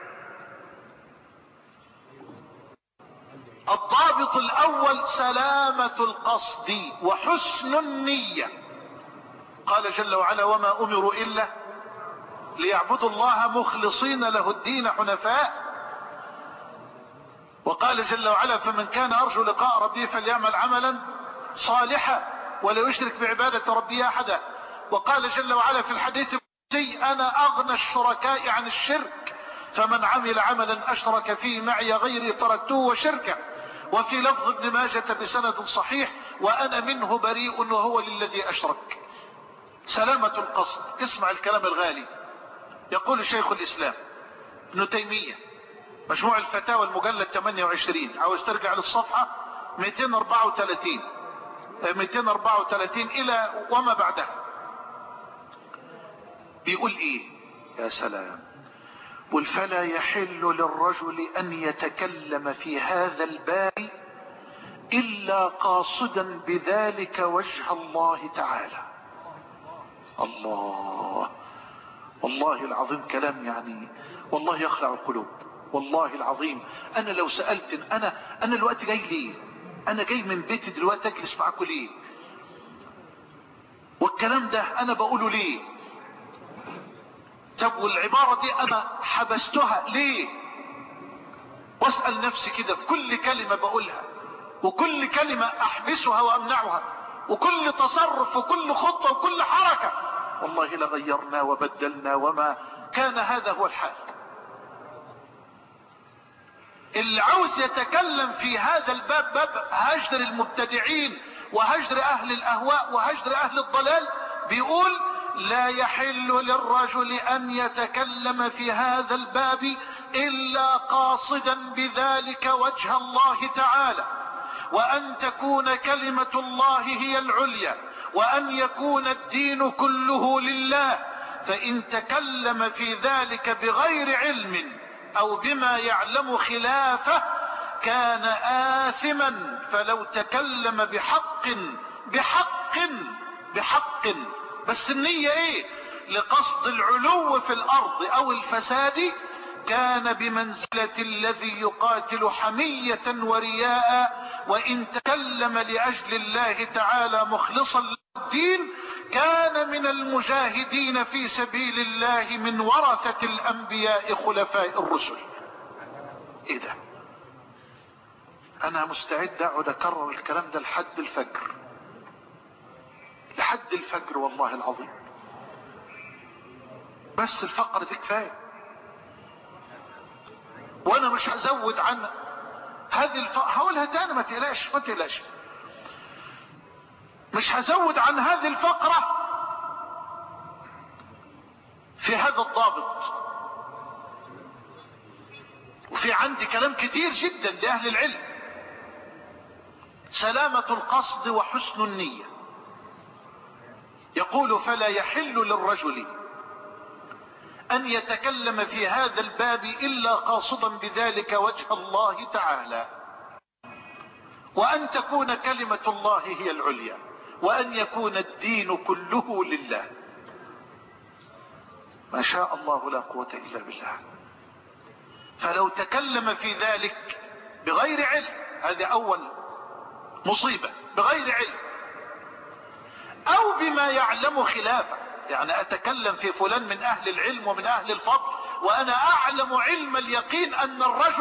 الضابط الأول: سلامة القصد وحسن النية. قال جل وعلا: وما أمروا إلا ليعبدوا الله مخلصين له الدين حنفاء. وقال جل وعلا: فمن كان يرجو لقاء ربه فليعمل عملا صالحا ولا يشرك بعبادة ربه أحدا. وقال جل وعلا في الحديث القدسي: أنا أغنى الشركاء عن الشرك، فمن عمل عملا أشرك فيه معي غيري تركته وشركه. وفي لفظ ابن ماجة بسند صحيح: وأنا منه بريء وهو للذي أشرك. سلامة القصد. اسمع الكلام الغالي. يقول شيخ الإسلام ابن تيمية، مجموع الفتاوى المجلد 28، عاوز ترجع للصفحة 234 إلى وما بعدها. بيقول إيه؟ يا سلام. قل: فلا يحل للرجل أن يتكلم في هذا الباب إلا قاصدا بذلك وجه الله تعالى. الله، والله العظيم كلام يعني والله يخلع القلوب. والله العظيم انا لو سألت انا الوقت جاي ليه؟ انا جاي من بيتي دلوقتي اجلس معاكم ليه؟ والكلام ده انا بقوله ليه؟ طب والعبارة دي انا حبستها ليه؟ واسأل نفسي كده في كل كلمة بقولها، وكل كلمة احبسها وامنعها، وكل تصرف وكل خطة وكل حركة، والله لغيرنا وبدلنا وما كان هذا هو الحال. اللي عاوز يتكلم في هذا الباب، باب هجر المبتدعين وهجر اهل الاهواء وهجر اهل الضلال، بيقول: لا يحل للرجل ان يتكلم في هذا الباب الا قاصدا بذلك وجه الله تعالى، وان تكون كلمة الله هي العليا، وان يكون الدين كله لله. فان تكلم في ذلك بغير علم او بما يعلم خلافه كان آثما. فلو تكلم بحق بس النية ايه؟ لقصد العلو في الارض او الفساد، كان بمنزلة الذي يقاتل حمية ورياء. وان تكلم لأجل الله تعالى مخلصا للدين كان من المجاهدين في سبيل الله من ورثة الانبياء خلفاء الرسل. ايه ده؟ انا مستعد اقعد اكرر الكلام ده لحد الفجر، لحد الفجر والله العظيم. بس الفقرة دي كفاية، وانا مش هزود عن هذه هقولها تاني، ما تقلقش. مش هزود عن هذه الفقرة في هذا الضابط. وفي عندي كلام كتير جدا لأهل العلم. سلامة القصد وحسن النية. يقول: فلا يحل للرجل أن يتكلم في هذا الباب إلا قاصدا بذلك وجه الله تعالى، وأن تكون كلمة الله هي العليا، وأن يكون الدين كله لله. ما شاء الله لا قوة إلا بالله. فلو تكلم في ذلك بغير علم، هذا أول مصيبة بغير علم او بما يعلم خلافه. يعني اتكلم في فلان من اهل العلم ومن اهل الفضل وانا اعلم علم اليقين ان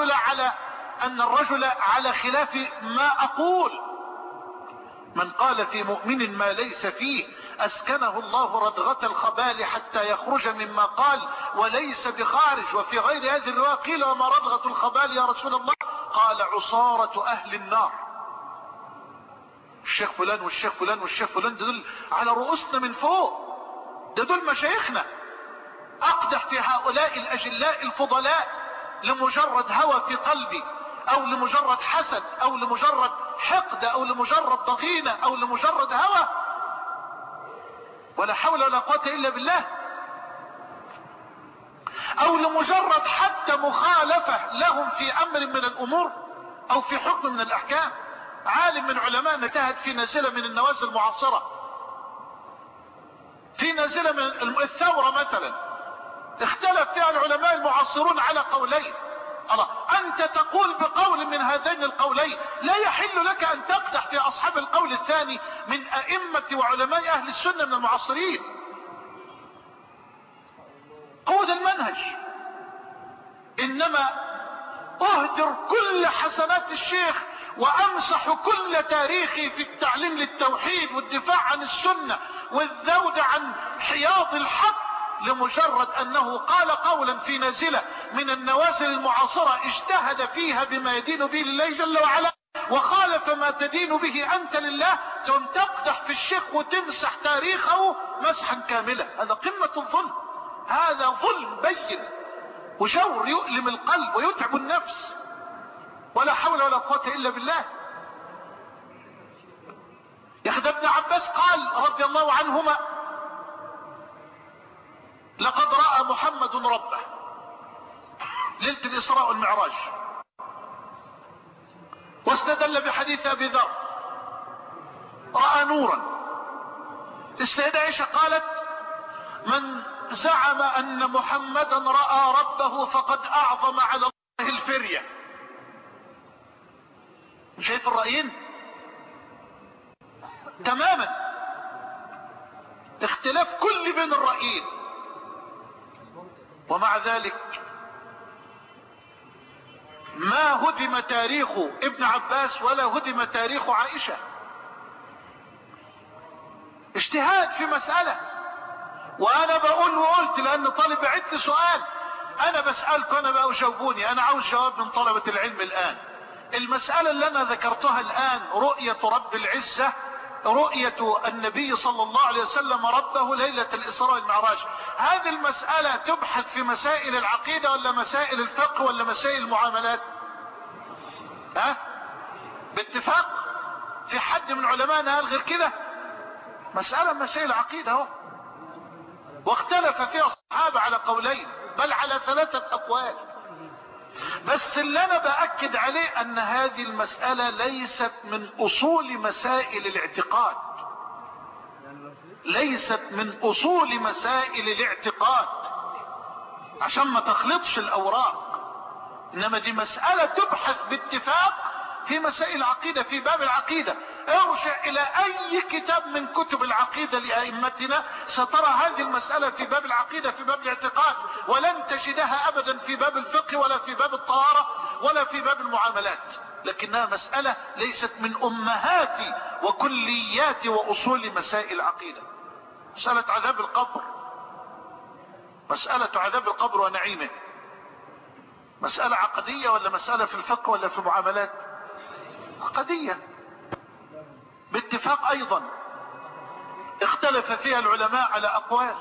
الرجل على خلاف ما اقول. من قال في مؤمن ما ليس فيه اسكنه الله ردغة الخبال حتى يخرج مما قال وليس بخارج. وفي غير هذه الرواية قيل وما ردغة الخبال يا رسول الله؟ قال عصارة اهل النار. الشيخ فلان والشيخ فلان والشيخ فلان دول على رؤوسنا من فوق، دول مشايخنا. اقدح في هؤلاء الاجلاء الفضلاء لمجرد هوى في قلبي او لمجرد حسد او لمجرد حقد او لمجرد ضغينة او لمجرد هوى، ولا حول ولا قوة الا بالله، او لمجرد حتى مخالفة لهم في امر من الامور او في حكم من الاحكام. عالم من علماء انتهت في نازلة من النوازل المعاصرة، في نازلة من الثورة مثلا، اختلف فيها العلماء المعاصرون على قولين. الله، انت تقول بقول من هذين القولين، لا يحل لك ان تقدح في اصحاب القول الثاني من ائمة وعلماء اهل السنة من المعاصرين. قود المنهج. انما اهدر كل حسنات الشيخ وامسح كل تاريخي في التعليم للتوحيد والدفاع عن السنة والذود عن حياض الحق لمجرد انه قال قولا في نازلة من النوازل المعاصرة اجتهد فيها بما يدين به لله جل وعلا وخالف ما تدين به انت لله، ثم تقدح في الشيخ وتمسح تاريخه مسحا كاملا. هذا قمة الظلم، هذا ظلم بين وجور يؤلم القلب ويتعب النفس، ولا حول ولا قوة الا بالله. يا ابن عباس قال رضي الله عنهما: لقد رأى محمد ربه ليلة الإسراء والمعراج، واستدل بحديث أبي ذر رأى نورا. السيدة عائشة قالت: من زعم أن محمدا رأى ربه فقد أعظم على الله الفرية. شايف الرأيين تماما، اختلاف كل بين الرأيين. ومع ذلك ما هدم تاريخ ابن عباس ولا هدم تاريخ عائشة. اجتهاد في مسألة، وانا بقول وقلت لان طالب عدت سؤال، انا بسألكم انا بقى وجاوبوني، انا عاوز جواب من طلبة العلم الان. المسألة اللي انا ذكرتها الان رؤية رب العزة، رؤية النبي صلى الله عليه وسلم ربه ليلة الإسراء والمعراج، هذه المسألة تبحث في مسائل العقيدة ولا مسائل الفقه ولا مسائل المعاملات؟ باتفاق؟ في حد من علمائنا قال غير كده؟ مسألة مسائل العقيدة اهو، واختلف فيها الصحابة على قولين بل على 3 أقوال. بس اللي انا باكد عليه ان هذه المسألة ليست من اصول مسائل الاعتقاد، ليست من اصول مسائل الاعتقاد عشان ما تخلطش الاوراق، انما دي مسألة تبحث باتفاق في مسائل العقيدة، في باب العقيدة. ارجع الى اي كتاب من كتب العقيدة لائمتنا سترى هذه المسألة في باب العقيدة في باب الاعتقاد، ولن تجدها ابدا في باب الفقه ولا في باب الطهارة ولا في باب المعاملات. لكنها مسألة ليست من امهات وكليات واصول مسائل العقيدة. مسألة عذاب القبر، مسألة عذاب القبر ونعيمه، مسألة عقدية ولا مسألة في الفقه ولا في المعاملات؟ عقدية باتفاق. ايضا اختلف فيها العلماء على اقوال،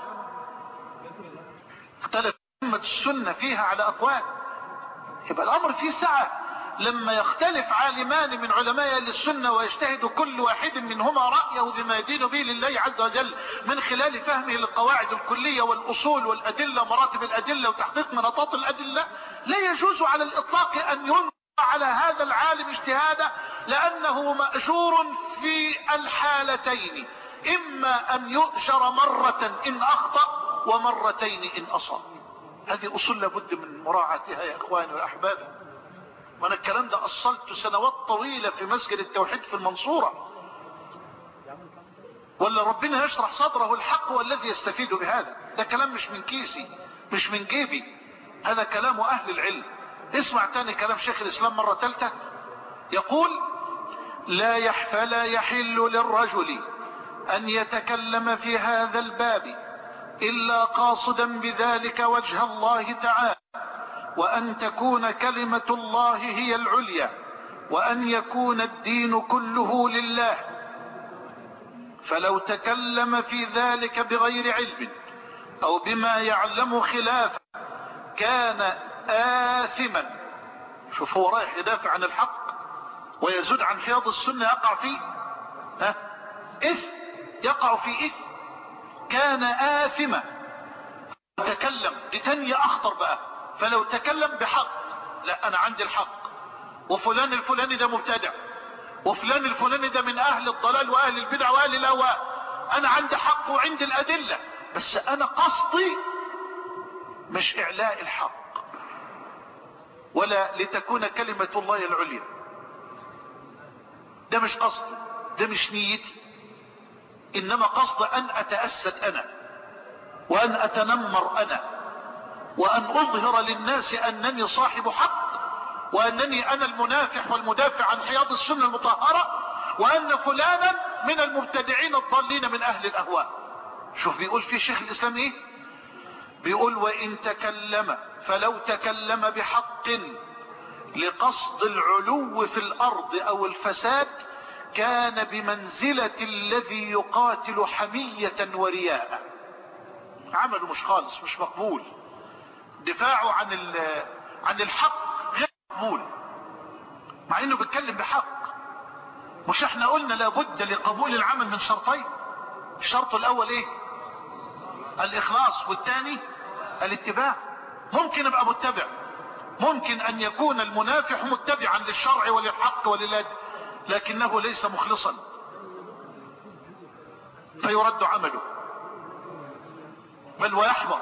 اختلف ائمة السنة فيها على اقوال. يبقى الامر فيه سعة لما يختلف عالمان من علماء اهل السنة ويجتهد كل واحد منهما رأيه بما يدين به لله عز وجل من خلال فهمه للقواعد الكلية والاصول والادلة مراتب الادلة وتحقيق مناطات الادلة. لا يجوز على الاطلاق ان ينظر على هذا العالم اجتهادا، لانه مأجور في الحالتين، اما ان يؤجر مرة ان اخطأ ومرتين ان اصاب. هذه اصول لابد من مراعاتها يا اخواني واحبابي، وانا الكلام ده اصلته سنوات طويلة في مسجد التوحيد في المنصورة. ولا ربنا يشرح صدره الحق والذي يستفيد بهذا. ده كلام مش من كيسي مش من جيبي، هذا كلام اهل العلم. اسمع تاني كلام شيخ الاسلام مرة ثالثة، يقول فلا يحل للرجل ان يتكلم في هذا الباب الا قاصدا بذلك وجه الله تعالى، وان تكون كلمة الله هي العليا، وان يكون الدين كله لله. فلو تكلم في ذلك بغير علم او بما يعلم خلافه كان آثما. شوف هو رايح يدافع عن الحق ويزود عن حياض السنة، يقع فيه إثم، يقع في إثم، كان آثما. تكلم لتانية أخطر بقى، فلو تكلم بحق، لا أنا عندي الحق وفلان الفلاني ده مبتدع وفلان الفلاني ده من أهل الضلال وأهل البدع وأهل الأهواء، أنا عندي حق وعندي الأدلة، بس أنا قصدي مش إعلاء الحق ولا لتكون كلمة الله العليا. ده مش قصدي، ده مش نيتي، إنما قصد أن أتأسد أنا وأن أتنمر أنا وأن أظهر للناس أنني صاحب حق وأنني أنا المنافح والمدافع عن حياض السنة المطهرة وأن فلانا من المبتدعين الضالين من أهل الأهواء. شوف بيقول في شيخ الإسلام إيه؟ بيقول وإن تكلم فلو تكلم بحق لقصد العلو في الأرض أو الفساد كان بمنزلة الذي يقاتل حمية ورياء. عمله مش خالص، مش مقبول، دفاعه عن الحق غير مقبول، مع انه بيتكلم بحق. مش احنا قلنا لابد لقبول العمل من شرطين؟ الشرط الاول ايه؟ الاخلاص، والثاني الاتباع. ممكن ابقى متبع، ممكن ان يكون المنافح متبعا للشرع وللحق ولله، لكنه ليس مخلصا فيرد عمله بل ويحبط.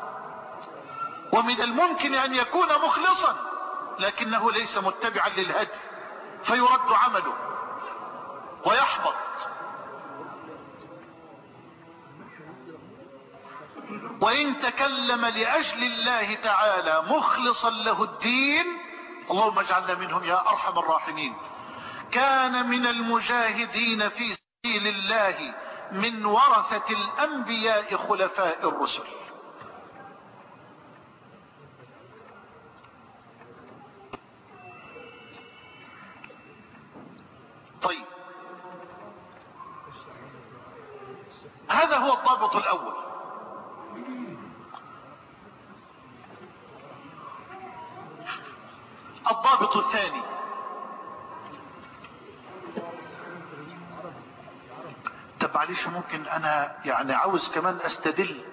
ومن الممكن ان يكون مخلصا لكنه ليس متبعا للهدي فيرد عمله ويحبط. وإن تكلم لأجل الله تعالى مخلصا له الدين، اللهم اجعلنا منهم يا أرحم الراحمين، كان من المجاهدين في سبيل الله من ورثة الأنبياء خلفاء الرسل. طيب، هذا هو الضابط الأول. الضابط الثاني، طب معلش ممكن انا يعني عاوز كمان استدل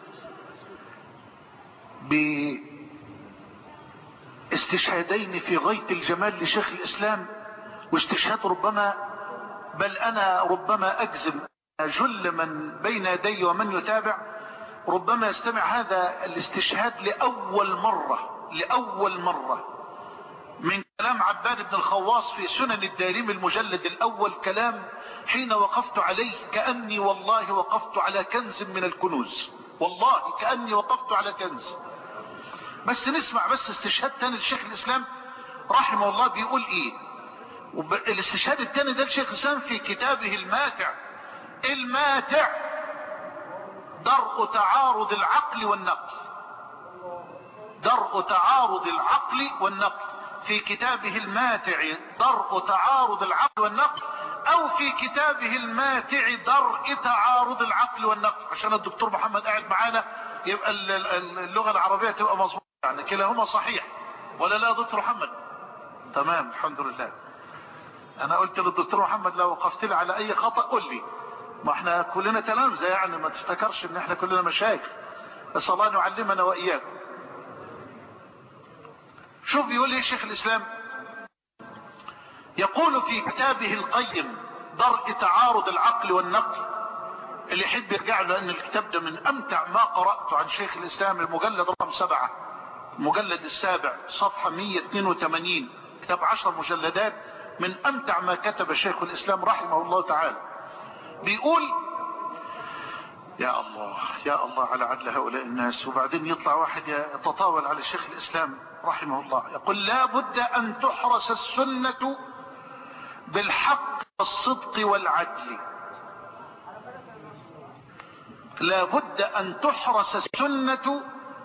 باستشهادين في غاية الجمال لشيخ الاسلام، واستشهاد ربما بل انا ربما اجزم جل من بين يدي ومن يتابع ربما يستمع هذا الاستشهاد لأول مرة من كلام عباد بن الخواص في سنن الدارمي المجلد الأول، كلام حين وقفت عليه كأني والله وقفت على كنز من الكنوز، والله كأني وقفت على كنز. بس نسمع بس استشهاد تاني لشيخ الإسلام رحمه الله بيقول ايه. الاستشهاد التاني ده لشيخ الإسلام في كتابه الماتع درء تعارض العقل والنقل، درء تعارض العقل والنقل، في كتابه الماتع درء تعارض العقل والنقل، او في كتابه الماتع درء تعارض العقل والنقل، عشان الدكتور محمد قاعد معانا يبقى اللغة العربية تبقى مظبوطة، يعني كلاهما صحيح ولا لا دكتور محمد؟ تمام الحمد لله. انا قلت للدكتور محمد لو وقفت لي على اي خطأ قل لي، ما احنا كلنا تلامذة يعني، ما تفتكرش ان احنا كلنا مشايخ، بس الله يعلمنا واياكم. شوف بيقول ايه شيخ الاسلام، يقول في كتابه القيم درء تعارض العقل والنقل، اللي يحب يرجع له لان الكتاب ده من امتع ما قرأته عن شيخ الاسلام، المجلد رقم 7، المجلد السابع صفحة 182، كتاب 10 مجلدات من امتع ما كتب شيخ الاسلام رحمه الله تعالى. بيقول يا الله يا الله على عدل هؤلاء الناس. وبعدين يطلع واحد يتطاول على شيخ الاسلام رحمه الله يقول لا بد ان تحرس السنة بالحق والصدق والعدل. لا بد ان تحرس السنة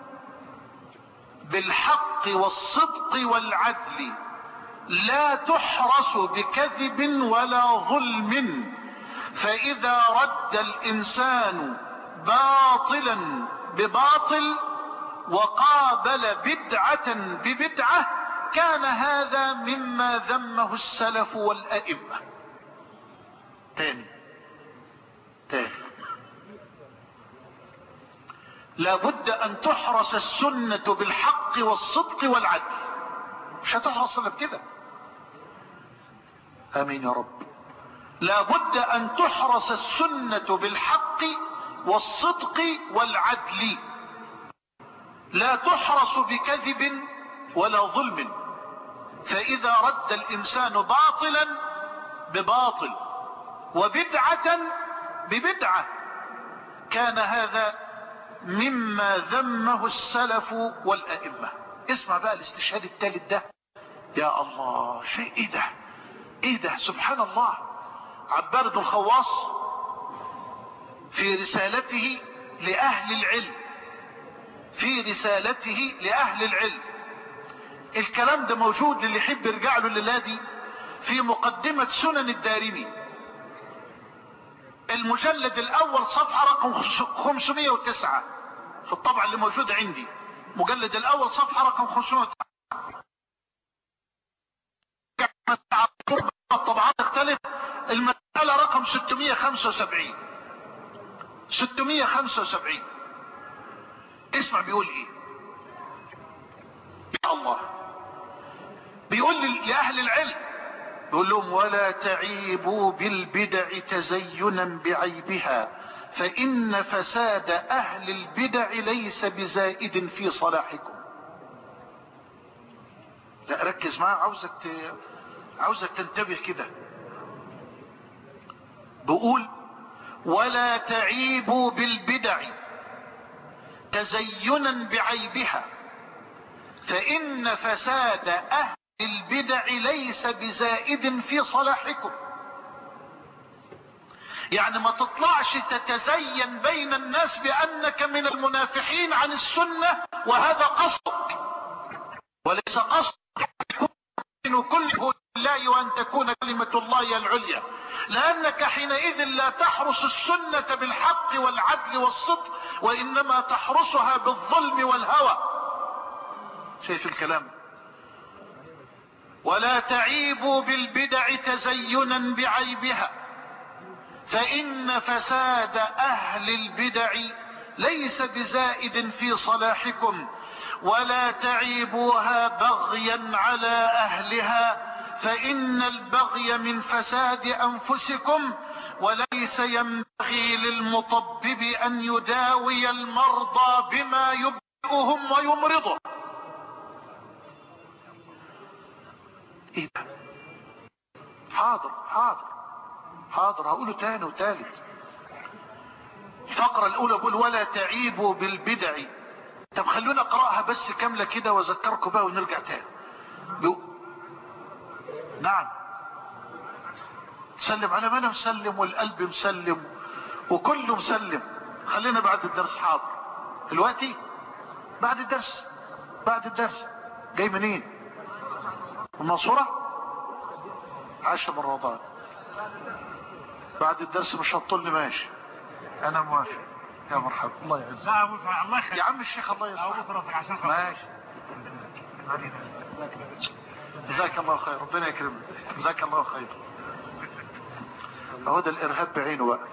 بالحق والصدق والعدل، لا تحرس بكذب ولا ظلم، فإذا رد الإنسان باطلا بباطل وقابل بدعة ببدعة كان هذا مما ذمه السلف والأئمة. تاني لا بد أن تحرس السنة بالحق والصدق والعدل. مش هتحرس الا بكده. امين يا رب. لا بد ان تحرس السنة بالحق والصدق والعدل، لا تحرس بكذب ولا ظلم، فاذا رد الانسان باطلا بباطل وبدعة ببدعة كان هذا مما ذمه السلف والأئمة. اسمع بقى الاستشهاد الثالث ده. يا الله شيء ايه ده سبحان الله. عباد بن الخواص في رسالته لأهل العلم الكلام ده موجود للي يحب يرجع له الليلة دي في مقدمة سنن الدارمي المجلد الاول صفحة رقم 509 في الطبعة اللي موجودة عندي. مجلد الاول صفحة رقم 509. الطبعات تختلف. المسألة رقم 675. اسمع بيقول ايه. يا الله بيقول لأهل العلم، بيقول لهم ولا تعيبوا بالبدع تزينا بعيبها فإن فساد أهل البدع ليس بزائد في صلاحكم. لا ركز معي، عاوزك تنتبه كده. بقول ولا تعيبوا بالبدع تزينا بعيبها فإن فساد أهل البدع ليس بزائد في صلاحكم. يعني ما تطلعش تتزين بين الناس بأنك من المنافحين عن السنة وهذا قصدك، وليس قصدك كله لله وأن تكون كلمة الله العليا، لأنك حينئذ لا تحرس السنة بالحق والعدل والصدق وإنما تحرسها بالظلم والهوى. شايف الكلام؟ ولا تعيبوا بالبدع تزينا بعيبها فإن فساد أهل البدع ليس بزائد في صلاحكم ولا تعيبوها بغيا على أهلها فإن البغي من فساد أنفسكم وليس ينبغي للمطبب أن يداوي المرضى بما يبرئهم ويمرضهم. ايه ده؟ حاضر هقوله تاني وتالت. الفقرة الاولى بقول ولا تعيبوا بالبدع. طب خلونا اقرأها بس كاملة كده واذكركم بقى ونرجع تاني. نعم سلم على ما انا مسلم والقلب مسلم وكله مسلم. خلينا بعد الدرس. حاضر دلوقتي بعد الدرس. جاي منين؟ المنصورة 10 من رمضان. بعد الدرس مش هتطلني ماشي. انا موافق. يا مرحبا الله يعزك. لا ابو سعد الله يخليك يا عم الشيخ الله يسعدك. ابو راسك عشان ماشي. جزاك الله خير. ربنا يكرمك. جزاك الله خير. اهو ده الارهاب بعينه بقى.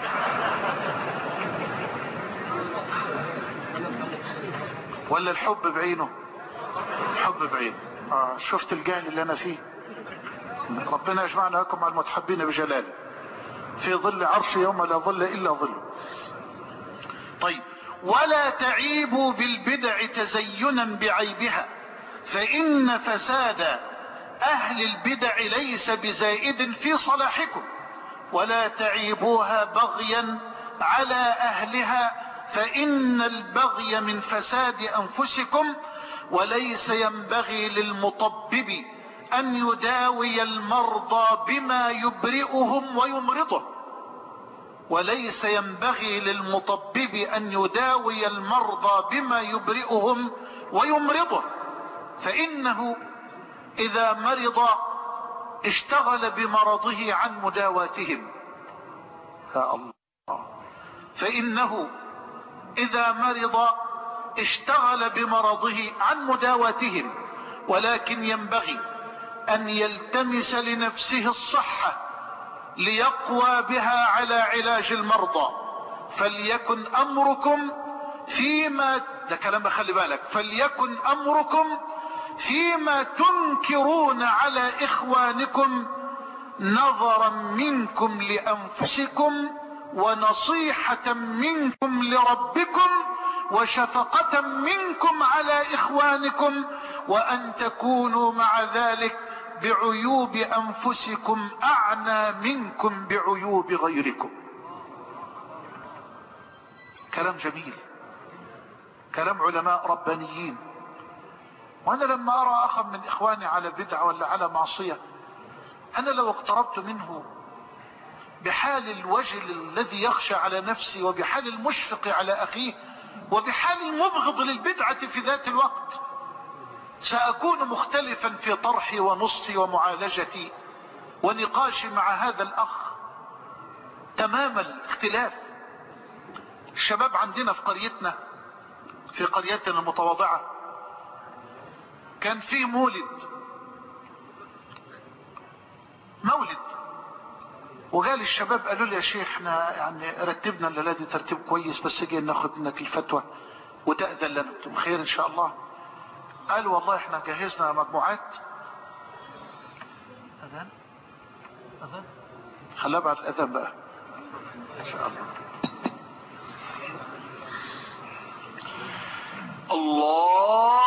ولا الحب بعينه؟ الحب بعينه. شفت الجهل اللي انا فيه. ربنا يجمعنا لكم مع المتحبين بجلاله في ظل عرش يوم لا ظل الا ظله. طيب ولا تعيبوا بالبدع تزينا بعيبها فإن فساد اهل البدع ليس بزائد في صلاحكم، ولا تعيبوها بغيا على اهلها، فان البغي من فساد انفسكم، وليس ينبغي للمطبب ان يداوي المرضى بما يبرئهم ويمرضه، وليس ينبغي للمطبب ان يداوي المرضى بما يبرئهم ويمرضه، فانه اذا مرض اشتغل بمرضه عن مداواتهم. يا الله. فانه اذا مرض اشتغل بمرضه عن مداواتهم، ولكن ينبغي ان يلتمس لنفسه الصحة ليقوى بها على علاج المرضى. فليكن امركم فيما، ده كلام خلي بالك، فليكن امركم فيما تنكرون على اخوانكم نظرا منكم لانفسكم، ونصيحة منكم لربكم، وشفقة منكم على اخوانكم، وان تكونوا مع ذلك بعيوب انفسكم اعنى منكم بعيوب غيركم. كلام جميل، كلام علماء ربانيين. وانا لما ارى اخا من اخواني على بدعة ولا على معصية، انا لو اقتربت منه بحال الوجل الذي يخشى على نفسه، وبحال المشفق على اخيه، وبحال المبغض للبدعة في ذات الوقت، سأكون مختلفا في طرحي ونصحي ومعالجتي ونقاشي مع هذا الأخ تمام الاختلاف. الشباب عندنا في قريتنا، في قريتنا المتواضعة، كان في مولد، وقال الشباب قالوا لي يا شيخ احنا يعني رتبنا الليلة دي ترتيب كويس، بس جاي ناخد منك الفتوى وتأذن لنا. قلت لهم خير ان شاء الله. قالوا والله احنا جهزنا مجموعات. اذان خليها بعد الاذان بقى ان شاء الله. الله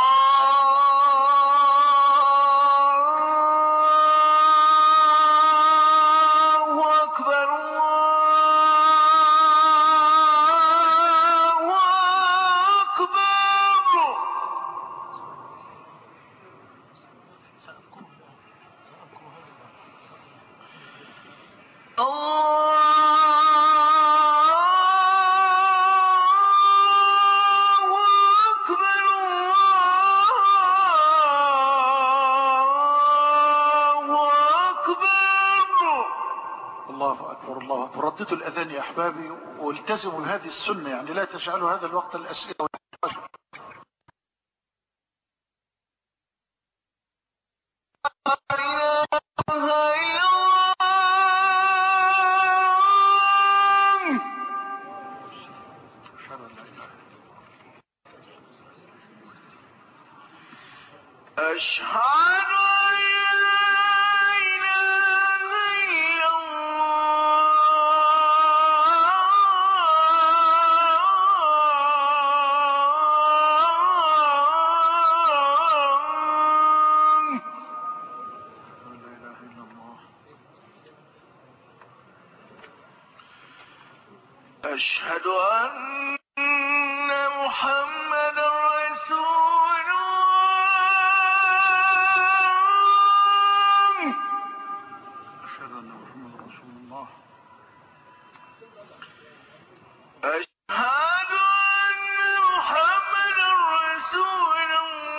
أكبر، الله أكبر. الله أكبر الله أكبر. رددوا الأذان يا أحبابي، والتزموا هذه السنة، يعني لا تجعلوا هذا الوقت الأسئلة والنقاش. أشهد أن لا إله إلا الله. أشهد أن محمدا رسول الله. أشهد أن محمد رسول الله. أشهد أن محمدا رسول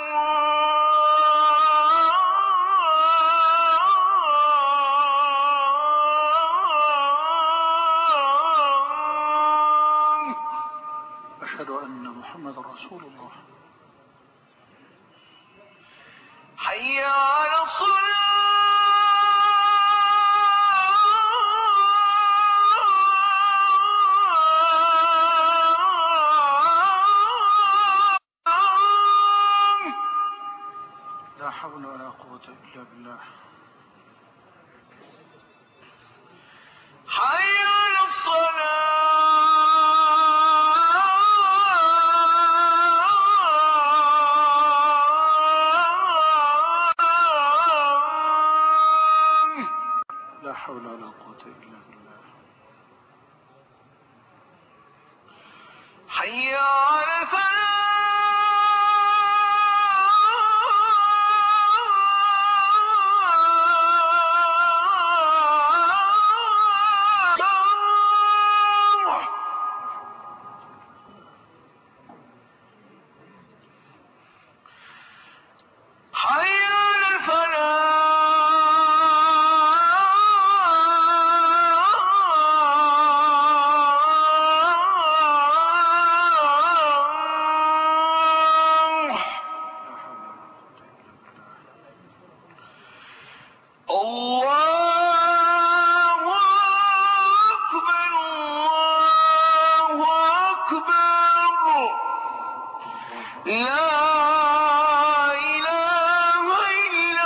الله. أشهد أن محمد رسول الله. حي على الصلاة. لا حول ولا قوة إلا بالله. حي على الصلاة. حي على الفلاح. حي على الفلاح. الله أكبر الله أكبر لا إله إلا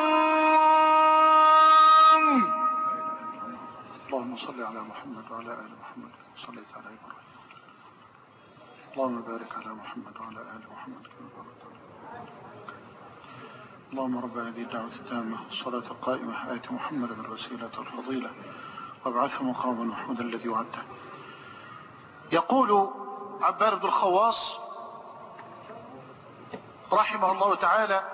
الله. اللهم صل على محمد وعلى آل محمد كما صليت على إبراهيم. اللهم بارك على محمد وعلى آل محمد كما باركت على إبراهيم. اللهم رب هذه الدعوة التامة والصلاة القائمة آت محمدا الوسيلة والفضيلة وابعثه مقاما محمودا الذي وعدته. يقول عبار بن الخواص رحمه الله تعالى: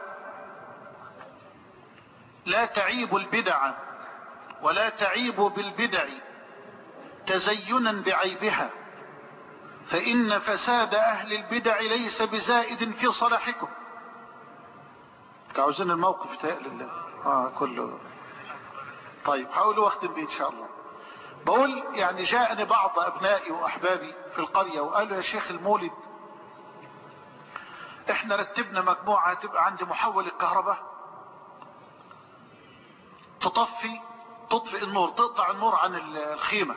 لا تعيب البدع ولا تعيب بالبدع تزينا بعيبها، فإن فساد أهل البدع ليس بزائد في صلاحكم. عاوزين الموقف تقل الله كله. طيب هقول واختم به إن شاء الله. بقول يعني جاءني بعض أبنائي وأحبابي في القرية وقالوا يا شيخ المولد احنا رتبنا مجموعة تبقى عند محول الكهرباء تطفئ النور، تقطع النور عن الخيمة،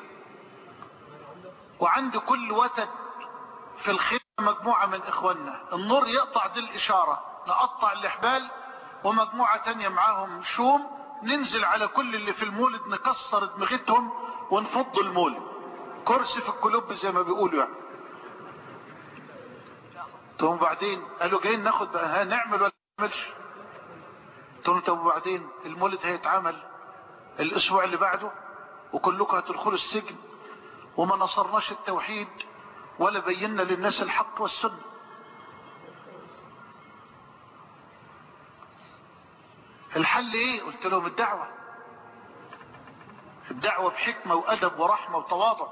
وعند كل وتد في الخيمة مجموعة من اخواننا النور يقطع دي الاشارة، نقطع الحبال ومجموعة تانية معاهم شوم، ننزل على كل اللي في المولد نكسر دماغتهم ونفض المولد، كرسي في الكلوب زي ما بيقولوا يعني. ثم بعدين قالوا جايين ناخد بقى نعمل ولا نعملش؟ ثم طب وبعدين المولد هيتعمل الاسبوع اللي بعده وكلكم هتدخلوا السجن وما نصرناش التوحيد ولا بينا للناس الحق والسنة. الحل ايه؟ قلت لهم الدعوة بحكمة وادب ورحمة وتواضع.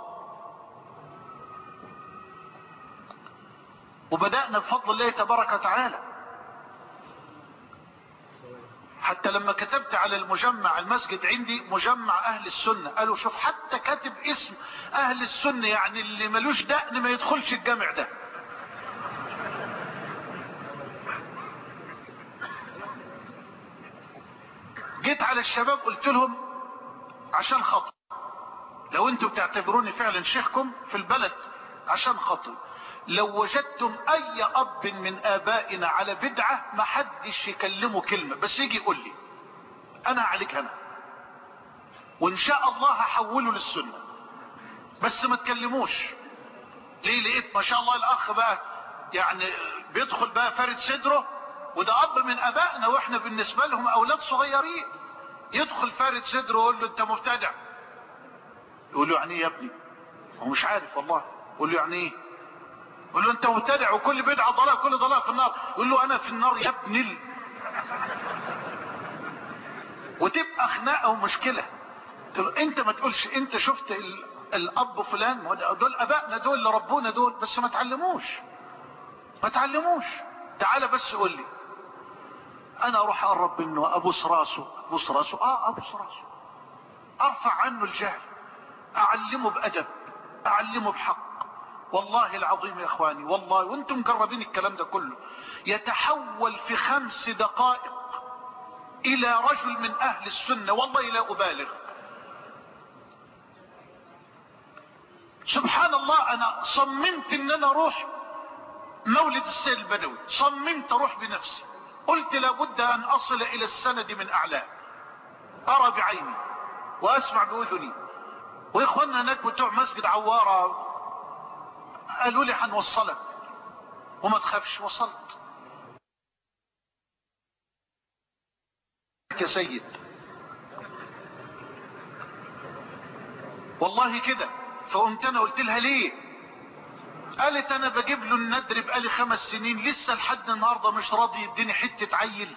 وبدأنا بفضل الله تبارك وتعالى، حتى لما كتبت على المجمع المسجد عندي مجمع اهل السنة، قالوا شوف حتى كاتب اسم اهل السنة، يعني اللي ملوش دقن ما يدخلش الجامع ده. جيت على الشباب قلت لهم عشان خاطر لو انتم بتعتبروني فعلا شيخكم في البلد، عشان خاطر لو وجدتم اي اب من ابائنا على بدعة ما حدش يكلمه كلمة، بس يجي يقول لي انا عليك انا وان شاء الله هحوله للسنة، بس ما تكلموش. ليه؟ لقيت ما شاء الله الاخ بقى يعني بيدخل بقى فارد صدره، وده اب من ابائنا واحنا بالنسبة لهم اولاد صغيرين، يدخل فارد صدره ويقول له انت مبتدع. يقول له يعني ايه يا ابني؟ هو مش عارف والله. يقول له يعني ايه؟ يقول له انت مبتدع وكل بدعة ضلال، كل ضلال في النار. يقول له انا في النار يا ابني وتبقى خناقه ومشكله. انت ما تقولش انت شفت الاب فلان، دول ابائنا دول اللي ربونا دول، بس ما تعلموش. تعال بس قول لي انا اروح اقرب منه ابوس راسه ابوس راسه ارفع عنه الجهل، اعلمه بادب، اعلمه بحق. والله العظيم يا اخواني، والله وانتم مجربين الكلام ده كله، يتحول في 5 دقائق الى رجل من اهل السنة، والله لا ابالغ. سبحان الله، انا صممت ان انا اروح مولد السيد البدوي، صممت اروح بنفسي، قلت لابد ان اصل الى السند من اعلاه، ارى بعيني واسمع باذني. واخواننا هناك بتوع مسجد عوارة قالوا لي هنوصلك وما تخافش. وصلت يا سيد والله كده. فقمت انا قلت لها ليه؟ قالت انا بجيب له الندر بقالي 5 سنين لسه لحد النهارده مش راضي يديني حته عيل.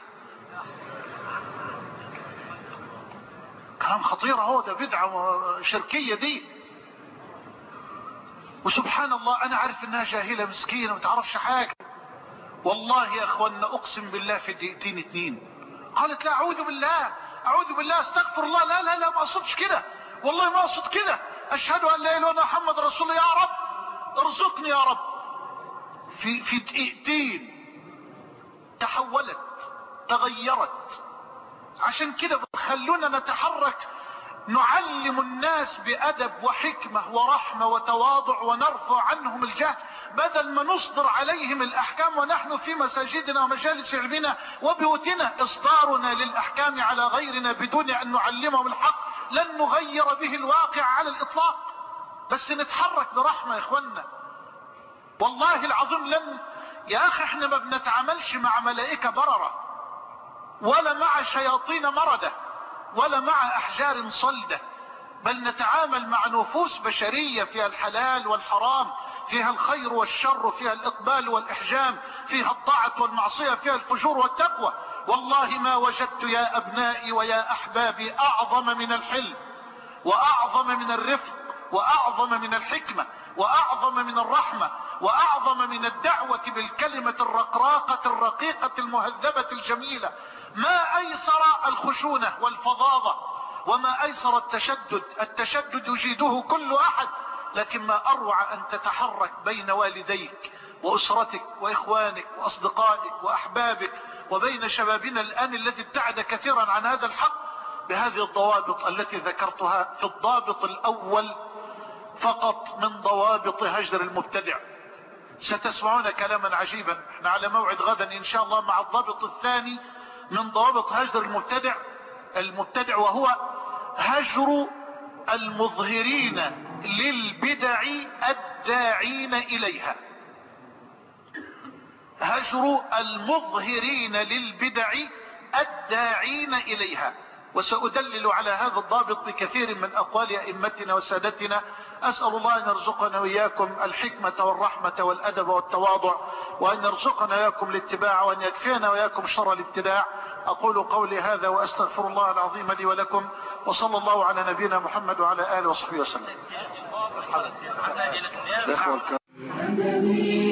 كلام خطير اهو، ده بدعه شركيه دي. وسبحان الله انا عارف انها جاهله مسكينه ما تعرفش حاجه. والله يا اخوانا اقسم بالله في دقيقتين 2 قالت لا اعوذ بالله اعوذ بالله استغفر الله، لا لا لا ما اقصدش كده، والله ما اقصد كده، اشهد ان لا اله الا الله محمد رسول الله، يا رب ارزقني يا رب. في دقيقتين تحولت تغيرت. عشان كده خلونا نتحرك، نعلم الناس بأدب وحكمة ورحمة وتواضع ونرفع عنهم الجهل، بدل ما نصدر عليهم الأحكام ونحن في مساجدنا ومجالس علمنا وبيوتنا. إصدارنا للأحكام على غيرنا بدون أن نعلمهم الحق لن نغير به الواقع على الإطلاق. بس نتحرك برحمة يا إخوانا، والله العظيم. يا أخي احنا ما بنتعاملش مع ملائكة بررة ولا مع شياطين مردة ولا مع أحجار صلدة، بل نتعامل مع نفوس بشرية فيها الحلال والحرام، فيها الخير والشر، فيها الإقبال والإحجام، فيها الطاعة والمعصية، فيها الفجور والتقوى. والله ما وجدت يا أبنائي ويا أحبابي أعظم من الحلم وأعظم من الرفق وأعظم من الحكمة وأعظم من الرحمة وأعظم من الدعوة بالكلمة الرقراقة الرقيقة المهذبة الجميلة. ما أيسر الخشونة والفظاظة وما أيسر التشدد يجيده كل أحد، لكن ما أروع أن تتحرك بين والديك وأسرتك وإخوانك وأصدقائك وأحبابك وبين شبابنا الآن الذي ابتعد كثيرا عن هذا الحق بهذه الضوابط التي ذكرتها في الضابط الأول فقط من ضوابط هجر المبتدع. ستسمعون كلاما عجيبا، احنا على موعد غدا إن شاء الله مع الضابط الثاني من ضوابط هجر المبتدع وهو هجر المظهرين للبدع الداعين إليها. هجر المظهرين للبدع الداعين إليها. وسأدلل على هذا الضابط بكثير من أقوال أئمتنا وسادتنا. أسأل الله أن يرزقنا وإياكم الحكمة والرحمة والأدب والتواضع، وأن يرزقنا وإياكم الاتباع، وأن يكفينا وإياكم شر الابتداع. أقول قولي هذا وأستغفر الله العظيم لي ولكم، وصلى الله على نبينا محمد وعلى آله وصحبه وسلم.